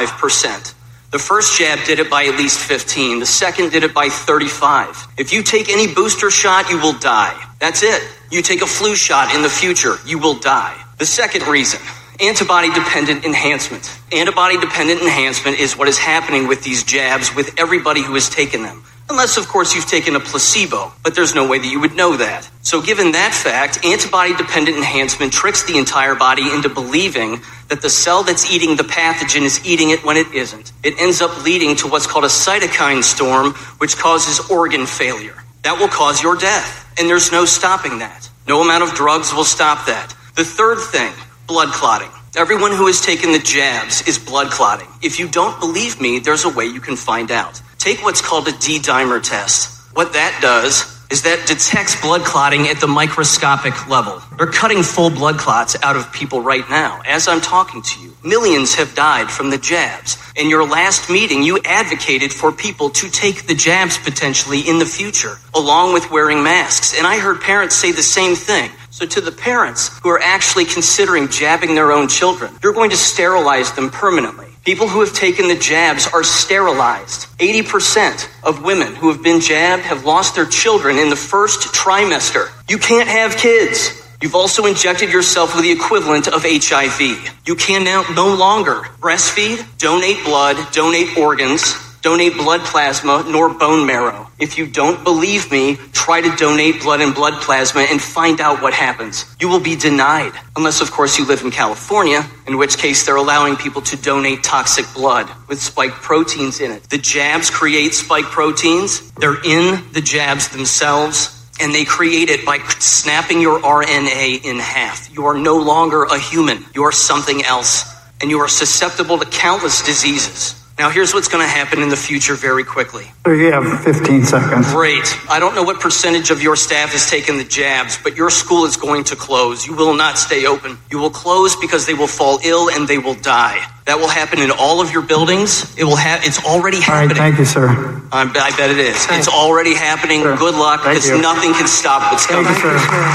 35%. The first jab did it by at least 15. The second did it by 35. If you take any booster shot, you will die. That's it. You take a flu shot in the future, you will die. The second reason, antibody-dependent enhancement. Antibody-dependent enhancement is what is happening with these jabs with everybody who has taken them. Unless, of course, you've taken a placebo, but there's no way that you would know that. So given that fact, antibody-dependent enhancement tricks the entire body into believing that the cell that's eating the pathogen is eating it when it isn't. It ends up leading to what's called a cytokine storm, which causes organ failure. That will cause your death, and there's no stopping that. No amount of drugs will stop that. The third thing, blood clotting. Everyone who has taken the jabs is blood clotting. If you don't believe me, there's a way you can find out. Take what's called a D-dimer test. What that does is that detects blood clotting at the microscopic level. They're cutting full blood clots out of people right now, as I'm talking to you. Millions have died from the jabs. In your last meeting, you advocated for people to take the jabs potentially in the future, along with wearing masks. And I heard parents say the same thing. So to the parents who are actually considering jabbing their own children, you're going to sterilize them permanently. People who have taken the jabs are sterilized. 80% of women who have been jabbed have lost their children in the first trimester. You can't have kids. You've also injected yourself with the equivalent of HIV. You can now no longer breastfeed, donate blood, donate organs, donate blood plasma, nor bone marrow. If you don't believe me, try to donate blood and blood plasma and find out what happens. You will be denied, unless, of course, you live in California, in which case they're allowing people to donate toxic blood with spike proteins in it. The jabs create spike proteins. They're in the jabs themselves, and they create it by snapping your RNA in half. You are no longer a human. You are something else, and you are susceptible to countless diseases. Now, here's what's going to happen in the future very quickly. So you have 15 seconds. Great. I don't know what percentage of your staff has taken the jabs, but your school is going to close. You will not stay open. You will close because they will fall ill and they will die. That will happen in all of your buildings. It's already happening. All right, thank you, sir. I bet it is. It's already happening. Sure. Good luck, because nothing can stop what's coming. Thank you, sir.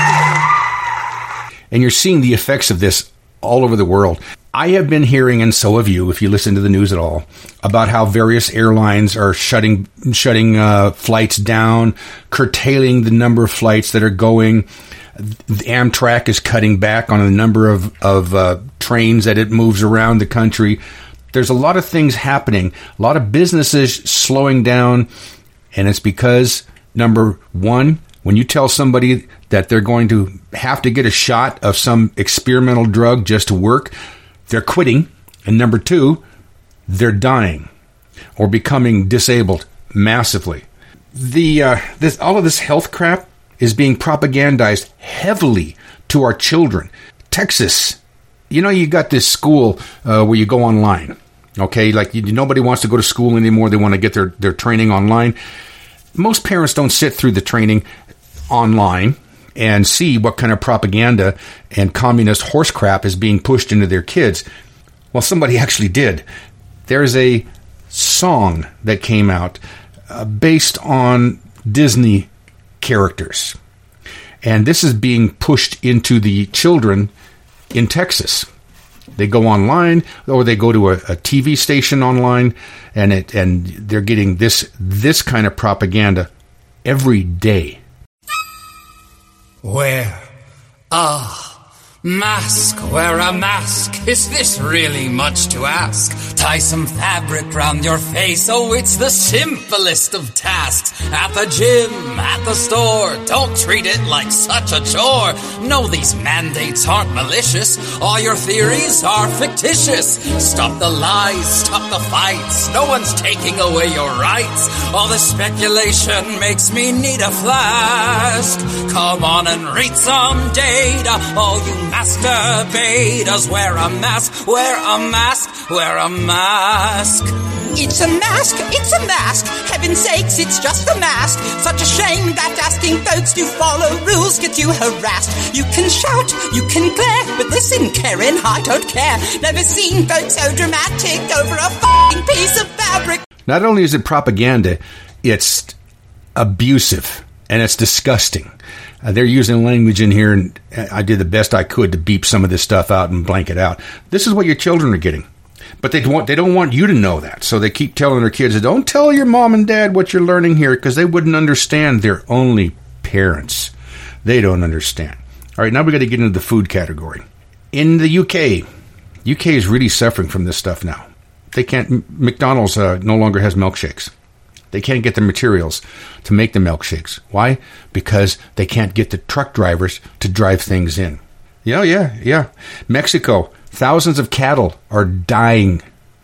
And you're seeing the effects of this all over the world. I have been hearing, and so have you, if you listen to the news at all, about how various airlines are shutting flights down, curtailing the number of flights that are going. Amtrak is cutting back on the number of trains that it moves around the country. There's a lot of things happening, a lot of businesses slowing down, and it's because, number one, when you tell somebody that they're going to have to get a shot of some experimental drug just to work, they're quitting. And number two, they're dying or becoming disabled massively. All of this health crap is being propagandized heavily to our children. Texas, you got this school where you go online. Okay, like nobody wants to go to school anymore. They want to get their training online. Most parents don't sit through the training online and see what kind of propaganda and communist horse crap is being pushed into their kids. Well, somebody actually did. There's a song that came out based on Disney characters. And this is being pushed into the children in Texas. They go online, or they go to a TV station online, and they're getting this kind of propaganda every day. Wear a mask, wear a mask. Is this really much to ask? Tie some fabric round your face. Oh, it's the simplest of tasks. At the gym, at the store, don't treat it like such a chore. No, these mandates aren't malicious. All your theories are fictitious. Stop the lies, stop the fights. No one's taking away your rights. All the speculation makes me need a flask. Come on and read some data. All you masturbators, wear a mask, wear a mask, wear a mask. It's a mask, it's a mask. Heaven's sakes, it's just a mask. Such a shame that asking folks to follow rules gets you harassed. You can shout, you can glare, but listen, Karen, I don't care. Never seen folks so dramatic over a f***ing piece of fabric. Not only is it propaganda, it's abusive and it's disgusting. They're using language in here, and I did the best I could to beep some of this stuff out and blank it out. This is what your children are getting. But they don't want you to know that. So they keep telling their kids, don't tell your mom and dad what you're learning here, because they wouldn't understand. They're only parents. They don't understand. All right, now we got to get into the food category. In the UK is really suffering from this stuff now. They can't, McDonald's no longer has milkshakes. They can't get the materials to make the milkshakes. Why? Because they can't get the truck drivers to drive things in. Yeah. Mexico, thousands of cattle are dying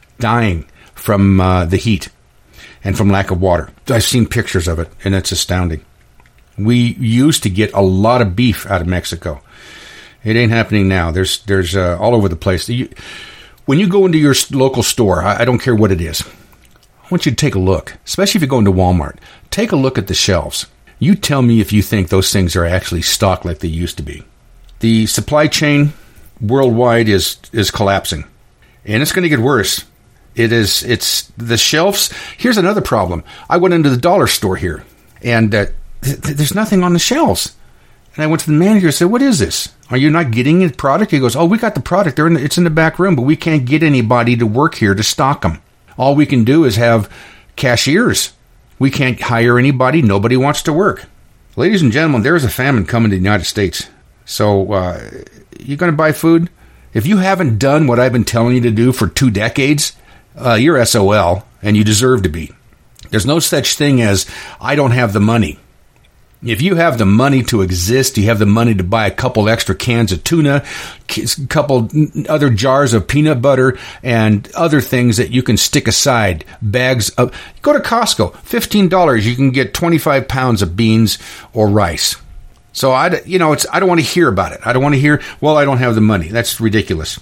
from the heat and from lack of water. I've seen pictures of it, and it's astounding. We used to get a lot of beef out of Mexico. It ain't happening now. There's all over the place. When you go into your local store, I don't care what it is, I want you to take a look, especially if you go into Walmart. Take a look at the shelves. You tell me if you think those things are actually stocked like they used to be. The supply chain worldwide is collapsing, and it's going to get worse. It's the shelves. Here's another problem. I went into the dollar store here, and there's nothing on the shelves. And I went to the manager and said, "What is this? Are you not getting the product?" He goes, "Oh, we got the product. It's in the back room, but we can't get anybody to work here to stock them. All we can do is have cashiers. We can't hire anybody. Nobody wants to work." Ladies and gentlemen, there is a famine coming to the United States. So you're going to buy food? If you haven't done what I've been telling you to do for 2 decades, you're SOL, and you deserve to be. There's no such thing as, I don't have the money. If you have the money to exist, you have the money to buy a couple extra cans of tuna, a couple other jars of peanut butter, and other things that you can stick aside, bags of... Go to Costco, $15, you can get 25 pounds of beans or rice. So, I don't want to hear about it. I don't want to hear, well, I don't have the money. That's ridiculous.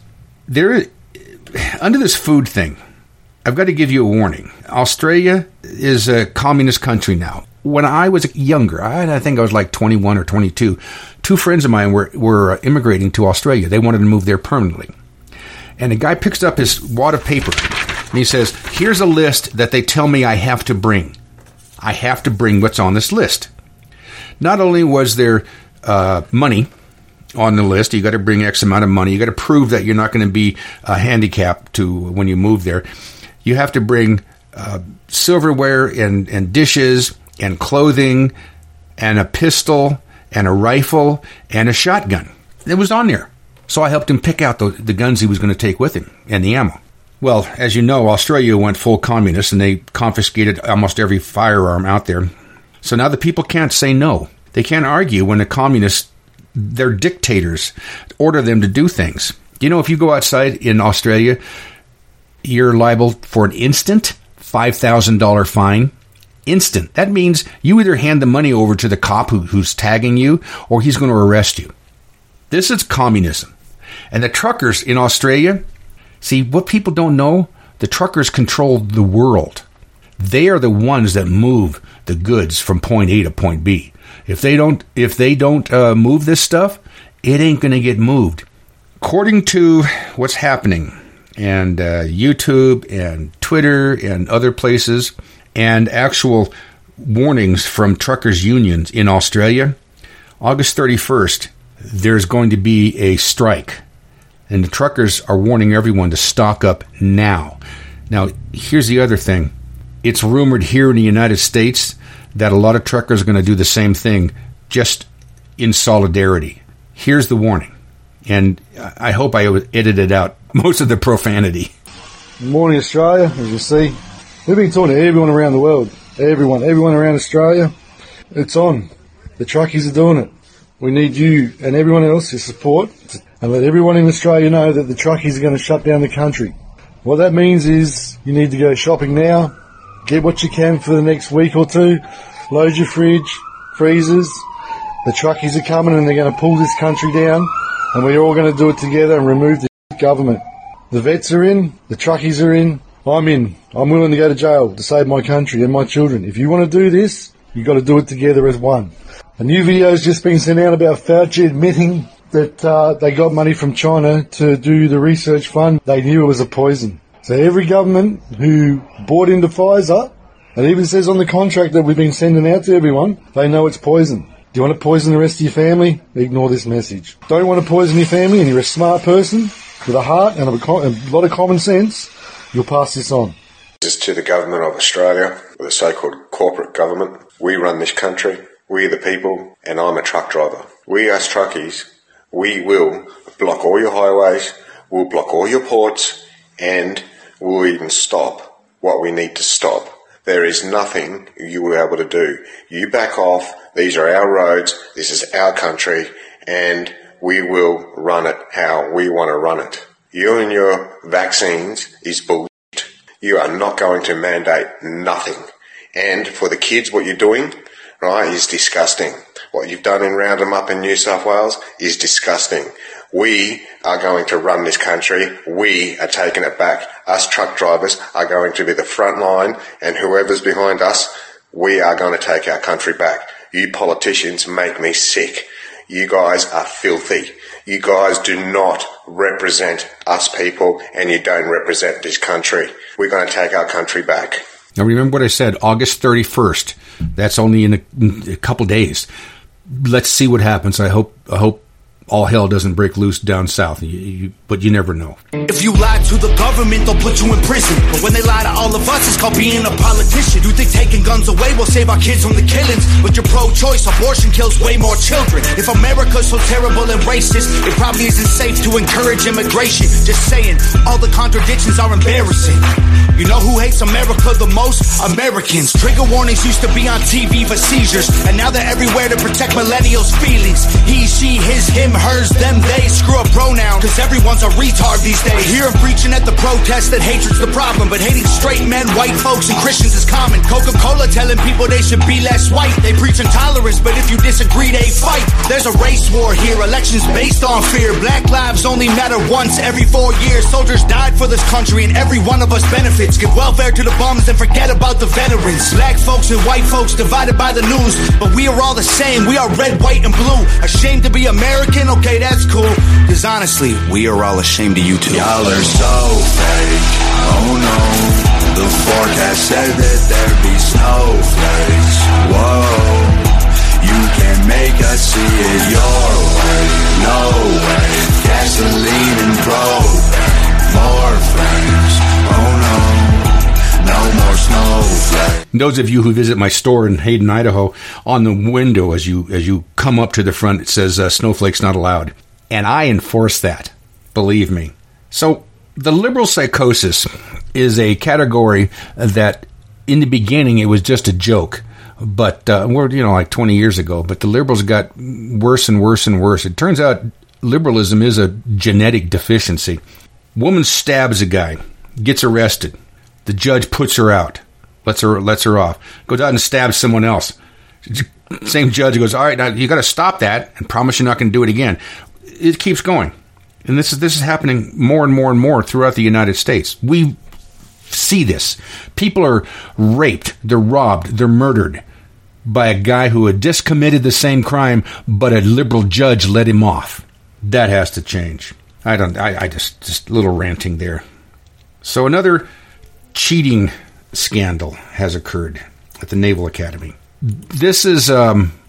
Under this food thing, I've got to give you a warning. Australia is a communist country now. When I was younger, I think I was like 21 or 22, 2 friends of mine were immigrating to Australia. They wanted to move there permanently. And the guy picks up his wad of paper, and he says, here's a list that they tell me I have to bring. I have to bring what's on this list. Not only was there money on the list, you got to bring X amount of money. You got to prove that you're not going to be handicapped when you move there. You have to bring silverware and dishes and clothing and a pistol and a rifle and a shotgun. It was on there. So I helped him pick out the guns he was going to take with him and the ammo. Well, as you know, Australia went full communist, and they confiscated almost every firearm out there. So now the people can't say no. They can't argue when the communists, their dictators, order them to do things. You know, if you go outside in Australia, you're liable for an instant $5,000 fine. Instant. That means you either hand the money over to the cop who's tagging you, or he's going to arrest you. This is communism. And the truckers in Australia, see, what people don't know, the truckers control the world. They are the ones that move the goods from point A to point B. If they don't move this stuff, it ain't going to get moved. According to what's happening, and YouTube and Twitter and other places, and actual warnings from truckers' unions in Australia, August 31st, there's going to be a strike. And the truckers are warning everyone to stock up now. Now, here's the other thing. It's rumored here in the United States that a lot of truckers are going to do the same thing, just in solidarity. Here's the warning. And I hope I edited out most of the profanity. Good morning, Australia. As you see, we've been talking to everyone around the world. Everyone around Australia. It's on. The truckies are doing it. We need you and everyone else to support and let everyone in Australia know that the truckies are going to shut down the country. What that means is you need to go shopping now, get what you can for the next week or two, load your fridge, freezers. The truckies are coming and they're going to pull this country down, and we're all going to do it together and remove the government. The vets are in, the truckies are in, I'm in. I'm willing to go to jail to save my country and my children. If you want to do this, you've got to do it together as one. A new video has just been sent out about Fauci admitting that they got money from China to do the research fund. They knew it was a poison. So every government who bought into Pfizer, it even says on the contract that we've been sending out to everyone, they know it's poison. Do you want to poison the rest of your family? Ignore this message. Don't want to poison your family and you're a smart person with a heart and a lot of common sense, you'll pass this on. This is to the government of Australia, or the so-called corporate government. We run this country. We are the people, and I'm a truck driver. We as truckies, we will block all your highways, we'll block all your ports, and we'll even stop what we need to stop. There is nothing you will be able to do. You back off. These are our roads. This is our country, and we will run it how we want to run it. You and your vaccines is bullshit. You are not going to mandate nothing. And for the kids, what you're doing, right, is disgusting. What you've done in Round 'em Up in New South Wales is disgusting. We are going to run this country. We are taking it back. Us truck drivers are going to be the front line, and whoever's behind us, we are going to take our country back. You politicians make me sick. You guys are filthy. You guys do not represent us people, and you don't represent this country. We're going to take our country back. Now remember what I said, August 31st. That's only in a couple days. Let's see what happens. I hope all hell doesn't break loose down south, but you never know. If you lie to the government, they'll put you in prison. But when they lie to all of us, it's called being a politician. You think taking guns away will save our kids from the killings? But you're pro-choice, abortion kills way more children. If America's so terrible and racist, it probably isn't safe to encourage immigration. Just saying, all the contradictions are embarrassing. You know who hates America the most? Americans. Trigger warnings used to be on TV for seizures, and now they're everywhere to protect millennials' feelings. He, she, his, him, hers, them, they. Screw a pronoun, cause everyone's a retard these days. I hear him preaching at the protest that hatred's the problem, but hating straight men, white folks, and Christians is common. Coca-Cola telling people they should be less white. They preach intolerance, but if you disagree, they fight. There's a race war here, elections based on fear. Black lives only matter once every 4 years. Soldiers died for this country, and every one of us benefits. Give welfare to the bums and forget about the veterans. Black folks and white folks divided by the news, but we are all the same. We are red, white, and blue. Ashamed to be American? Okay, that's cool. Cause honestly, we are all ashamed of you too. Y'all are so fake. Oh no. The forecast said that there'd be snowflakes. Whoa. You can make us see it your way. No way. Gasoline and propane. More flames. Oh no. No more snowflakes. Those of you who visit my store in Hayden, Idaho, on the window as you come up to the front, it says snowflakes not allowed. And I enforce that. Believe me. So the liberal psychosis is a category that in the beginning it was just a joke. But we're, like 20 years ago. But the liberals got worse and worse and worse. It turns out liberalism is a genetic deficiency. Woman stabs a guy, gets arrested. The judge puts her out, lets her off, goes out and stabs someone else. Same judge goes, all right, now you got to stop that and promise you're not going to do it again. It keeps going. And this is happening more and more and more throughout the United States. We see this. People are raped, they're robbed, they're murdered by a guy who had just committed the same crime, but a liberal judge let him off. That has to change. I just little ranting there. So another cheating scandal has occurred at the Naval Academy. This is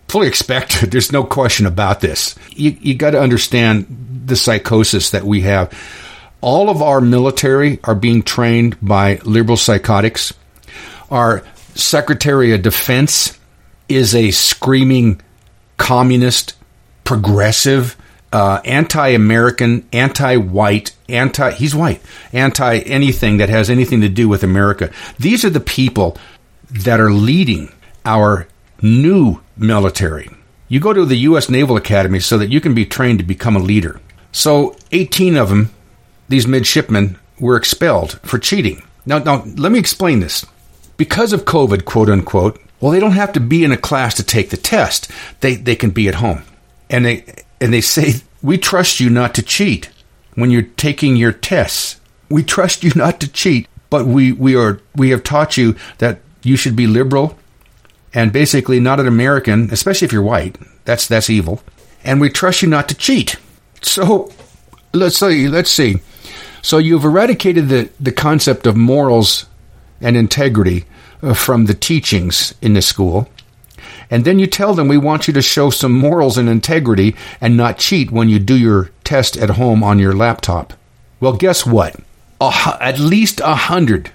fully expected. There's no question about this. You got to understand the psychosis that we have. All of our military are being trained by liberal psychotics. Our Secretary of Defense is a screaming communist, progressive, anti-American, anti-white, he's white, anti-anything that has anything to do with America. These are the people that are leading our new military. You go to the U.S. Naval Academy so that you can be trained to become a leader. So 18 of them, these midshipmen, were expelled for cheating. Now, let me explain this. Because of COVID, quote unquote, well, they don't have to be in a class to take the test. They can be at home. And they say, we trust you not to cheat when you're taking your tests. We trust you not to cheat, but we have taught you that you should be liberal and basically not an American, especially if you're white. That's evil. And we trust you not to cheat. So let's see. So you've eradicated the concept of morals and integrity from the teachings in the school. And then you tell them we want you to show some morals and integrity and not cheat when you do your test at home on your laptop. Well, guess what? At least 100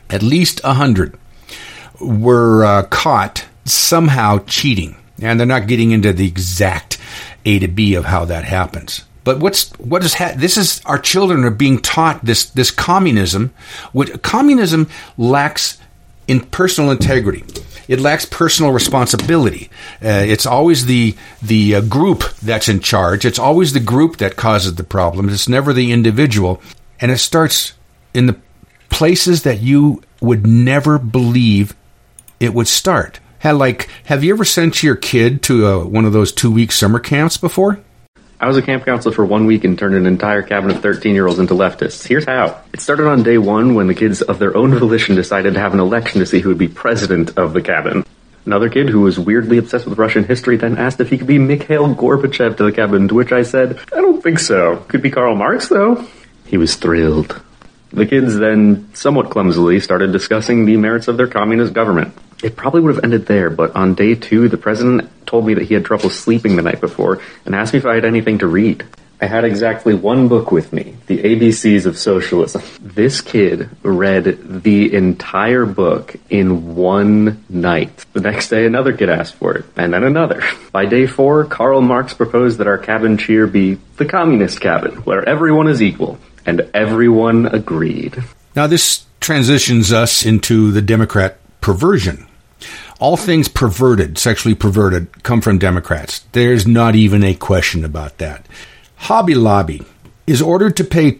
were caught somehow cheating. And they're not getting into the exact A to B of how that happens. But this is our children are being taught this communism. Communism lacks in personal integrity. It lacks personal responsibility. It's always the group that's in charge. It's always the group that causes the problem. It's never the individual. And it starts in the places that you would never believe it would start. Have you ever sent your kid to one of those 2-week summer camps before? I was a camp counselor for 1 week and turned an entire cabin of 13-year-olds into leftists. Here's how. It started on day one when the kids of their own volition decided to have an election to see who would be president of the cabin. Another kid who was weirdly obsessed with Russian history then asked if he could be Mikhail Gorbachev to the cabin, to which I said, I don't think so. Could be Karl Marx, though. He was thrilled. The kids then, somewhat clumsily, started discussing the merits of their communist government. It probably would have ended there, but on day 2, the president told me that he had trouble sleeping the night before and asked me if I had anything to read. I had exactly one book with me, The ABCs of Socialism. This kid read the entire book in one night. The next day, another kid asked for it, and then another. By day 4, Karl Marx proposed that our cabin cheer be the communist cabin, where everyone is equal, and everyone agreed. Now this transitions us into the Democrat perversion. All things perverted, sexually perverted, come from Democrats. There's not even a question about that. Hobby Lobby is ordered to pay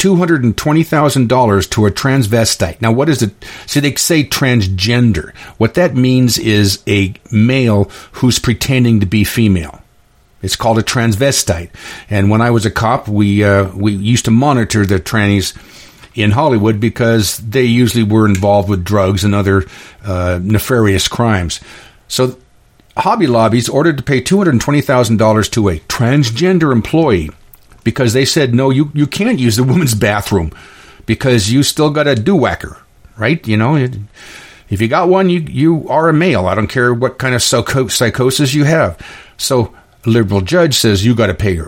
$220,000 to a transvestite. Now, what is it? See, they say transgender. What that means is a male who's pretending to be female. It's called a transvestite. And when I was a cop, we used to monitor the trannies in Hollywood because they usually were involved with drugs and other nefarious crimes. So Hobby Lobby's ordered to pay $220,000 to a transgender employee because they said, no, you can't use the women's bathroom because you still got a do-whacker, right? You know, if you got one, you are a male. I don't care what kind of psychosis you have. So a liberal judge says you got to pay her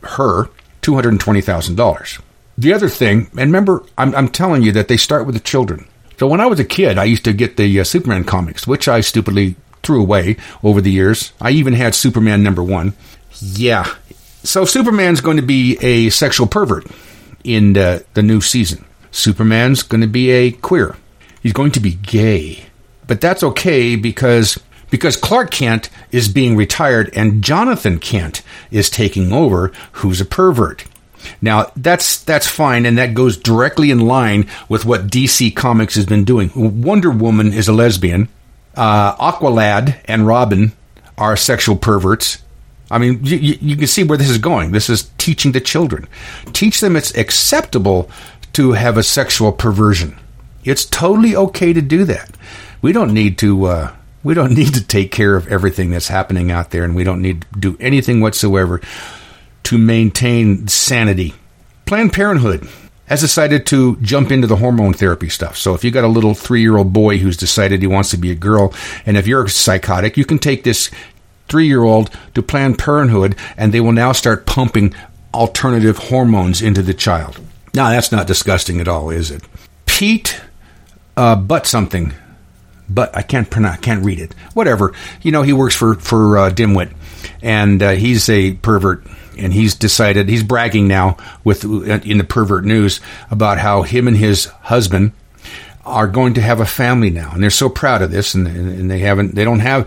$220,000. The other thing, and remember, I'm telling you that they start with the children. So when I was a kid, I used to get the Superman comics, which I stupidly threw away over the years. I even had Superman #1. Yeah. So Superman's going to be a sexual pervert in the new season. Superman's going to be a queer. He's going to be gay. But that's okay because Clark Kent is being retired and Jonathan Kent is taking over, who's a pervert. Now, that's fine, and that goes directly in line with what DC Comics has been doing. Wonder Woman is a lesbian. Aqualad and Robin are sexual perverts. I mean, you can see where this is going. This is teaching the children. Teach them it's acceptable to have a sexual perversion. It's totally okay to do that. We don't need to take care of everything that's happening out there, and we don't need to do anything whatsoever to maintain sanity. Planned Parenthood has decided to jump into the hormone therapy stuff. So if you got a little 3-year-old boy who's decided he wants to be a girl, and if you're psychotic, you can take this 3-year-old to Planned Parenthood, and they will now start pumping alternative hormones into the child. Now, that's not disgusting at all, is it? Pete But I can't read it. Whatever. He works for Dimwit, and he's a pervert, and he's decided, he's bragging now in the pervert news about how him and his husband are going to have a family now, and they're so proud of this, and they don't have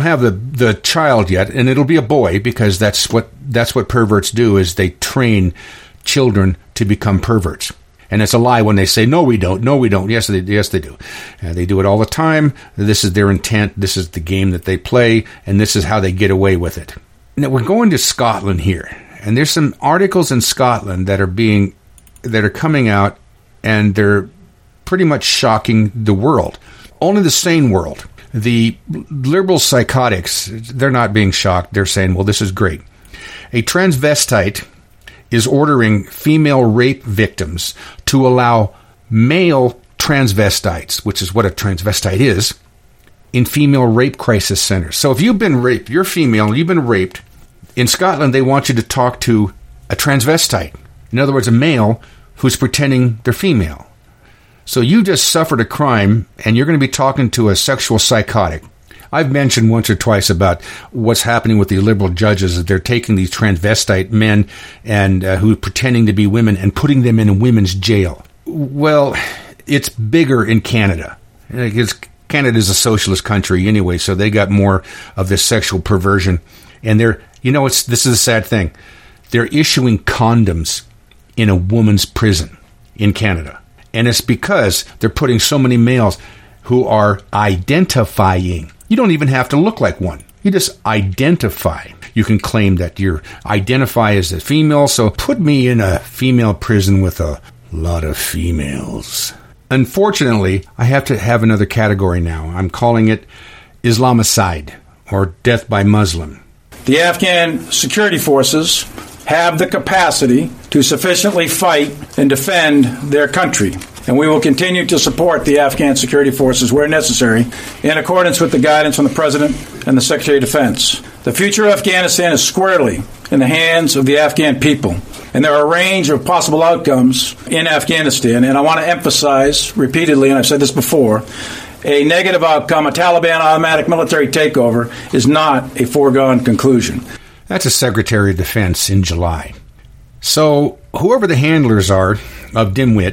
the child yet, and it'll be a boy, because that's what perverts do, is they train children to become perverts. And it's a lie when they say, no, we don't. Yes, they do. They do it all the time. This is their intent. This is the game that they play, and this is how they get away with it. Now, we're going to Scotland here, and there's some articles in Scotland that are coming out, and they're pretty much shocking the world. Only the sane world. The liberal psychotics, they're not being shocked. They're saying, well, this is great. A transvestite is ordering female rape victims to allow male transvestites, which is what a transvestite is, in female rape crisis centers. So if you've been raped, you're female, and you've been raped, in Scotland they want you to talk to a transvestite. In other words, a male who's pretending they're female. So you just suffered a crime, and you're going to be talking to a sexual psychotic. I've mentioned once or twice about what's happening with the liberal judges, that they're taking these transvestite men and who are pretending to be women and putting them in a women's jail. Well, it's bigger in Canada. Canada's a socialist country anyway, so they got more of this sexual perversion. And this is a sad thing. They're issuing condoms in a woman's prison in Canada. And it's because they're putting so many males who are identifying. You don't even have to look like one. You just identify. You can claim that you identify as a female, so put me in a female prison with a lot of females. Unfortunately, I have to have another category now. I'm calling it Islamicide, or death by Muslim. The Afghan security forces have the capacity to sufficiently fight and defend their country. And we will continue to support the Afghan security forces where necessary, in accordance with the guidance from the President and the Secretary of Defense. The future of Afghanistan is squarely in the hands of the Afghan people. And there are a range of possible outcomes in Afghanistan. And I want to emphasize repeatedly, and I've said this before, a negative outcome, a Taliban automatic military takeover, is not a foregone conclusion. That's a Secretary of Defense in July. So whoever the handlers are of Dimwit,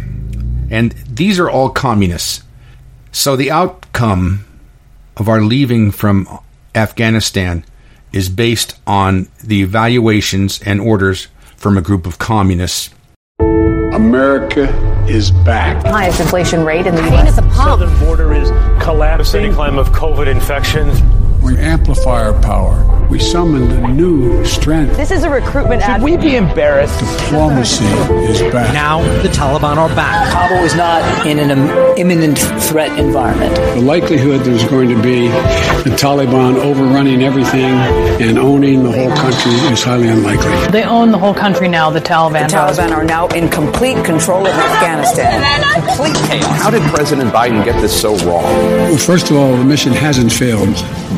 and these are all communists. So the outcome of our leaving from Afghanistan is based on the evaluations and orders from a group of communists. America is back. Highest inflation rate in the U.S. The southern border is collapsing. The climb of COVID infections. We amplify our power. We summoned a new strength. This is a recruitment ad. Should we be embarrassed? Diplomacy is back. Now the Taliban are back. Kabul is not in an imminent threat environment. The likelihood there's going to be the Taliban overrunning everything and owning the whole country is highly unlikely. They own the whole country now, the Taliban. The Taliban are now in complete control of Afghanistan. Complete chaos. How did President Biden get this so wrong? Well, first of all, the mission hasn't failed.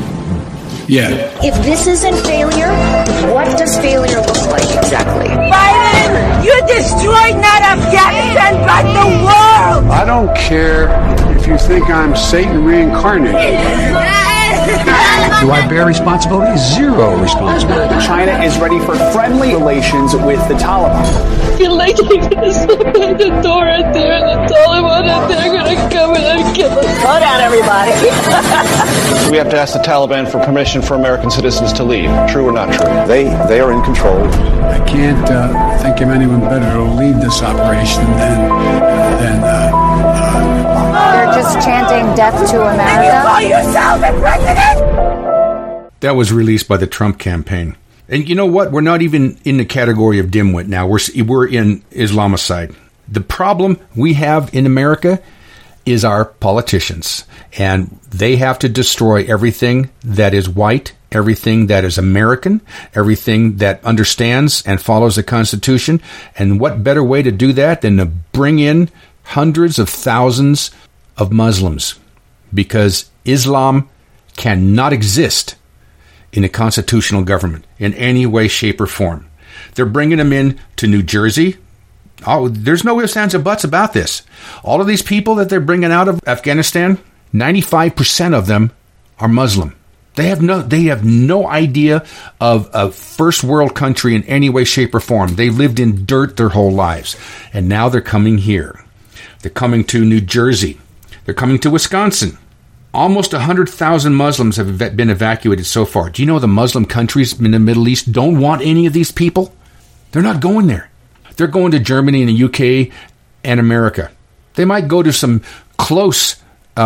Yeah. If this isn't failure, what does failure look like exactly? Biden, you destroyed not Afghanistan, but the world! I don't care if you think I'm Satan reincarnated. Do I bear responsibility? Zero responsibility. China is ready for friendly relations with the Taliban. I feel like they're going to open the door and they're the Taliban and they're going to come in and kill us. Slow down, everybody. We have to ask the Taliban for permission for American citizens to leave. True or not true? They are in control. I can't think of anyone better to lead this operation than They're just chanting death to America. You call yourself a president? That was released by the Trump campaign. And you know what? We're not even in the category of dimwit now. We're in Islamicide. The problem we have in America is our politicians. And they have to destroy everything that is white, everything that is American, everything that understands and follows the Constitution. And what better way to do that than to bring in hundreds of thousands of Muslims? Because Islam cannot exist in a constitutional government in any way, shape, or form. They're bringing them in to New Jersey. Oh, there's no ifs, ands, or buts about this. All of these people that they're bringing out of Afghanistan, 95% of them are Muslim. They have no idea of a first world country in any way, shape, or form. They've lived in dirt their whole lives. And now they're coming here. They're coming to New Jersey. They're coming to Wisconsin. Almost 100,000 Muslims have been evacuated so far. Do you know the Muslim countries in the Middle East don't want any of these people? They're not going there. They're going to Germany and the UK and America. They might go to some close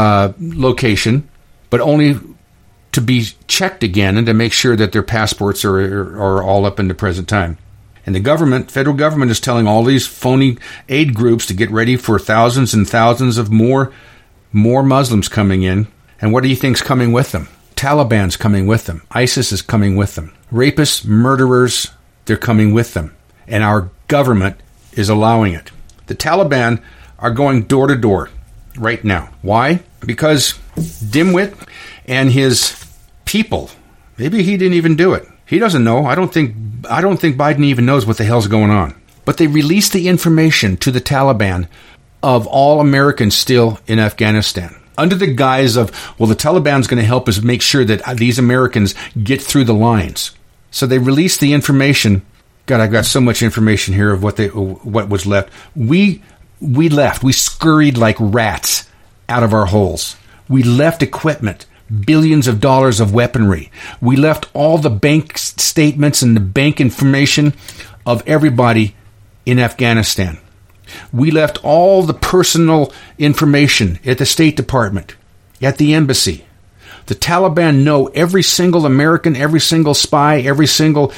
location, but only to be checked again and to make sure that their passports are all up in the present time. And the government, federal government, is telling all these phony aid groups to get ready for thousands and thousands of more Muslims coming in. And what do you think's coming with them? Taliban's coming with them. ISIS is coming with them. Rapists, murderers, they're coming with them. And our government is allowing it. The Taliban are going door to door right now. Why? Because Dimwit and his people, maybe he didn't even do it. He doesn't know. I don't think Biden even knows what the hell's going on. But they released the information to the Taliban of all Americans still in Afghanistan, under the guise of, well, the Taliban's going to help us make sure that these Americans get through the lines. So they released the information. God, I've got so much information here of what was left. We left. We scurried like rats out of our holes. We left equipment, billions of dollars of weaponry. We left all the bank statements and the bank information of everybody in Afghanistan. We left all the personal information at the State Department, at the embassy. The Taliban know every single American, every single spy, every single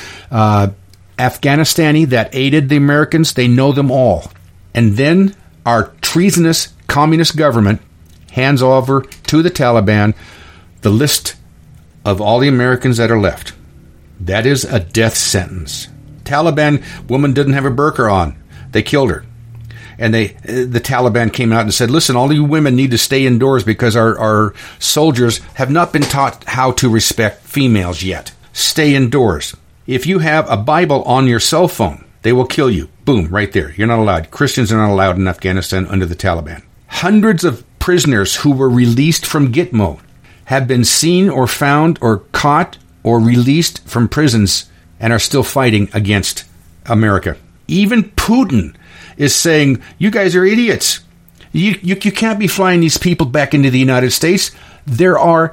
Afghanistani that aided the Americans. They know them all. And then our treasonous communist government hands over to the Taliban the list of all the Americans that are left. That is a death sentence. Taliban woman didn't have a burqa on. They killed her. And the Taliban came out and said, listen, all you women need to stay indoors because our soldiers have not been taught how to respect females yet. Stay indoors. If you have a Bible on your cell phone, they will kill you. Boom, right there. You're not allowed. Christians are not allowed in Afghanistan under the Taliban. Hundreds of prisoners who were released from Gitmo have been seen or found or caught or released from prisons and are still fighting against America. Even Putin is saying, you guys are idiots. You can't be flying these people back into the United States. They're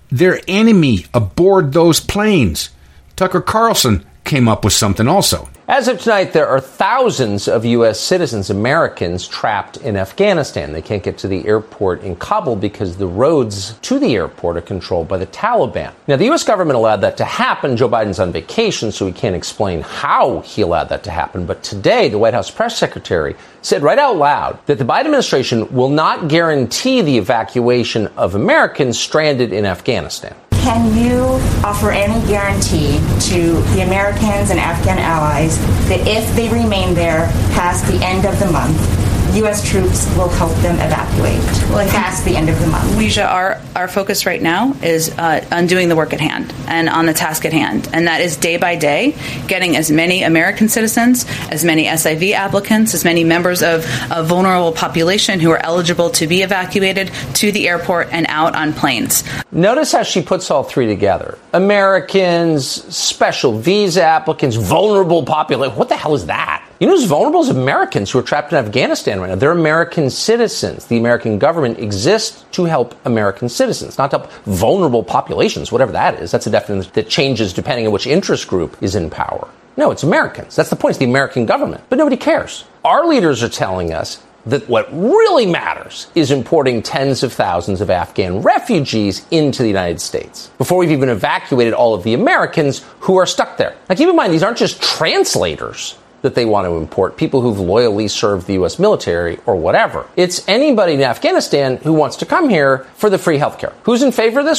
enemy aboard those planes. Tucker Carlson came up with something also. As of tonight, there are thousands of U.S. citizens, Americans, trapped in Afghanistan. They can't get to the airport in Kabul because the roads to the airport are controlled by the Taliban. Now, the U.S. government allowed that to happen. Joe Biden's on vacation, so he can't explain how he allowed that to happen. But today, the White House press secretary said right out loud that the Biden administration will not guarantee the evacuation of Americans stranded in Afghanistan. Can you offer any guarantee to the Americans and Afghan allies that if they remain there past the end of the month, U.S. troops will help them evacuate past the end of the month? Leisha, our focus right now is on doing the work at hand and on the task at hand. And that is day by day, getting as many American citizens, as many SIV applicants, as many members of a vulnerable population who are eligible to be evacuated to the airport and out on planes. Notice how she puts all three together. Americans, special visa applicants, vulnerable population. What the hell is that? You know who's vulnerable is Americans who are trapped in Afghanistan right now. They're American citizens. The American government exists to help American citizens, not to help vulnerable populations, whatever that is. That's a definition that changes depending on which interest group is in power. No, it's Americans. That's the point. It's the American government. But nobody cares. Our leaders are telling us that what really matters is importing tens of thousands of Afghan refugees into the United States before we've even evacuated all of the Americans who are stuck there. Now, keep in mind, these aren't just translators that they want to import, people who've loyally served the U.S. military or whatever. It's anybody in Afghanistan who wants to come here for the free healthcare. Who's in favor of this? Well,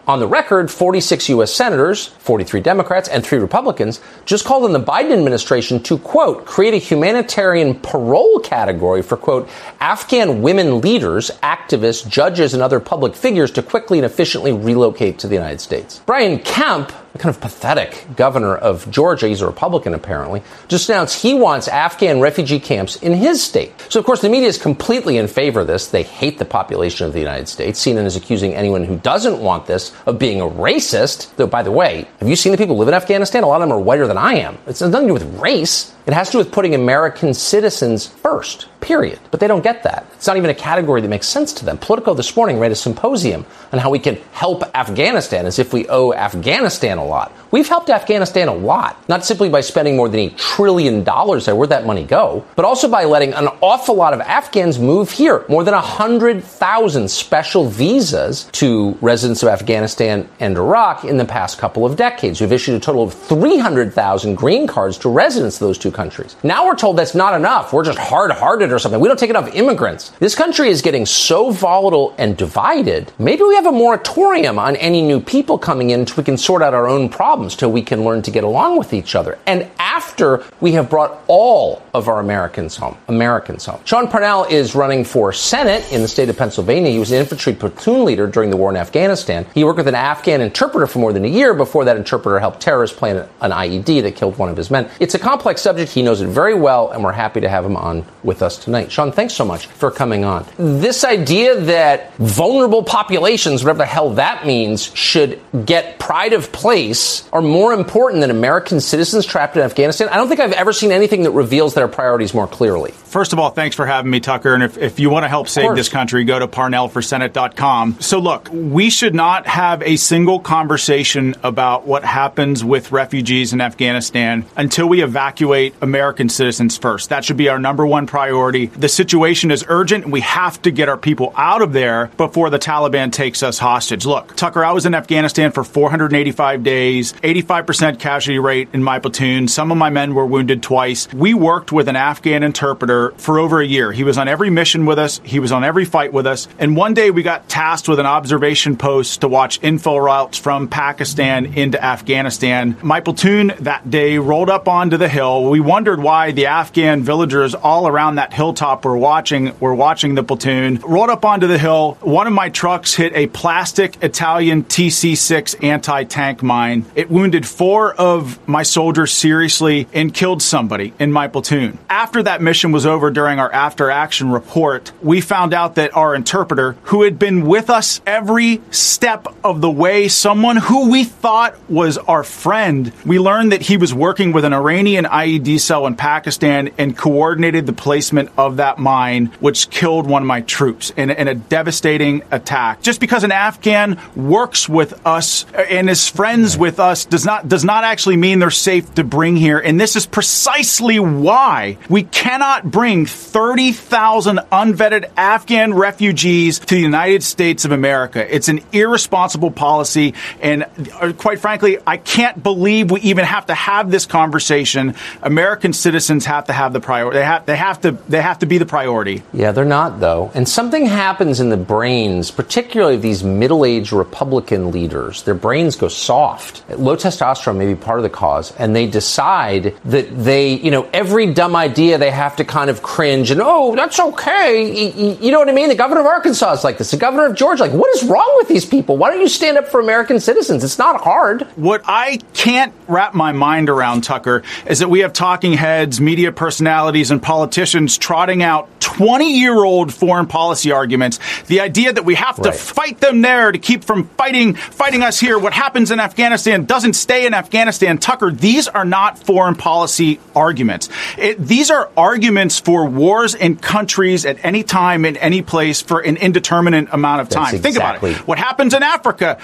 On the record, 46 U.S. senators, 43 Democrats, and 3 Republicans just called on the Biden administration to, quote, create a humanitarian parole category for, quote, Afghan women leaders, activists, judges, and other public figures to quickly and efficiently relocate to the United States. Brian Kemp, the kind of pathetic governor of Georgia, he's a Republican apparently, just announced he wants Afghan refugee camps in his state. So, of course, the media is completely in favor of this. They hate the population of the United States. CNN is accusing anyone who doesn't want this of being a racist. Though, by the way, have you seen the people who live in Afghanistan? A lot of them are whiter than I am. It's nothing to do with race. It has to do with putting American citizens first, period. But they don't get that. It's not even a category that makes sense to them. Politico this morning ran a symposium on how we can help Afghanistan as if we owe Afghanistan a lot. We've helped Afghanistan a lot, not simply by spending more than $1 trillion there, where'd that money go, but also by letting an awful lot of Afghans move here. More than 100,000 special visas to residents of Afghanistan and Iraq in the past couple of decades. We've issued a total of 300,000 green cards to residents of those two countries. Now we're told that's not enough. We're just hard-hearted or something. We don't take enough immigrants. This country is getting so volatile and divided. Maybe we have a moratorium on any new people coming in until we can sort out our own problems, till we can learn to get along with each other. And after we have brought all of our Americans home. Sean Parnell is running for Senate in the state of Pennsylvania. He was an infantry platoon leader during the war in Afghanistan. He worked with an Afghan interpreter for more than a year before that interpreter helped terrorists plant an IED that killed one of his men. It's a complex subject. He knows it very well, and we're happy to have him on with us tonight. Sean, thanks so much for coming on. This idea that vulnerable populations, whatever the hell that means, should get pride of place are more important than American citizens trapped in Afghanistan. I don't think I've ever seen anything that reveals their priorities more clearly. First of all, thanks for having me, Tucker. And if you want to help save this country, go to parnellforsenate.com. So look, we should not have a single conversation about what happens with refugees in Afghanistan until we evacuate American citizens first. That should be our number one priority. The situation is urgent, and we have to get our people out of there before the Taliban takes us hostage. Look, Tucker, I was in Afghanistan for 485 days, 85% casualty rate in my platoon. Some of my men were wounded twice. We worked with an Afghan interpreter for over a year. He was on every mission with us. He was on every fight with us. And one day we got tasked with an observation post to watch info routes from Pakistan into Afghanistan. My platoon that day rolled up onto the hill. We wondered why the Afghan villagers all around that hilltop were watching the platoon. Rolled up onto the hill. One of my trucks hit a plastic Italian TC-6 anti-tank mine. It wounded 4 of my soldiers seriously and killed somebody in my platoon. After that mission was over, during our after-action report, we found out that our interpreter, who had been with us every step of the way, someone who we thought was our friend, we learned that he was working with an Iranian IED cell in Pakistan and coordinated the placement of that mine, which killed one of my troops in a devastating attack. Just because an Afghan works with us and is friends with us does not actually mean they're safe to bring here. And this is precisely why we cannot bring 30,000 unvetted Afghan refugees to the United States of America. It's an irresponsible policy. And quite frankly, I can't believe we even have to have this conversation. American citizens have to have the priority. They have to be the priority. Yeah, they're not, though. And something happens in the brains, particularly of these middle-aged Republican leaders. Their brains go soft. Low testosterone may be part of the cause. And they decide that every dumb idea they have to kind of cringe and, oh, that's okay. You know what I mean? The governor of Arkansas is like this. The governor of Georgia, what is wrong with these people? Why don't you stand up for American citizens? It's not hard. What I can't wrap my mind around, Tucker, is that we have talking heads, media personalities, and politicians trotting out 20-year-old foreign policy arguments. The idea that we have to fight them there to keep from fighting us here. What happens in Afghanistan doesn't stay in Afghanistan. Tucker, these are not foreign policy arguments. These are arguments for wars in countries at any time, in any place, for an indeterminate amount of time. Think about it. What happens in Africa?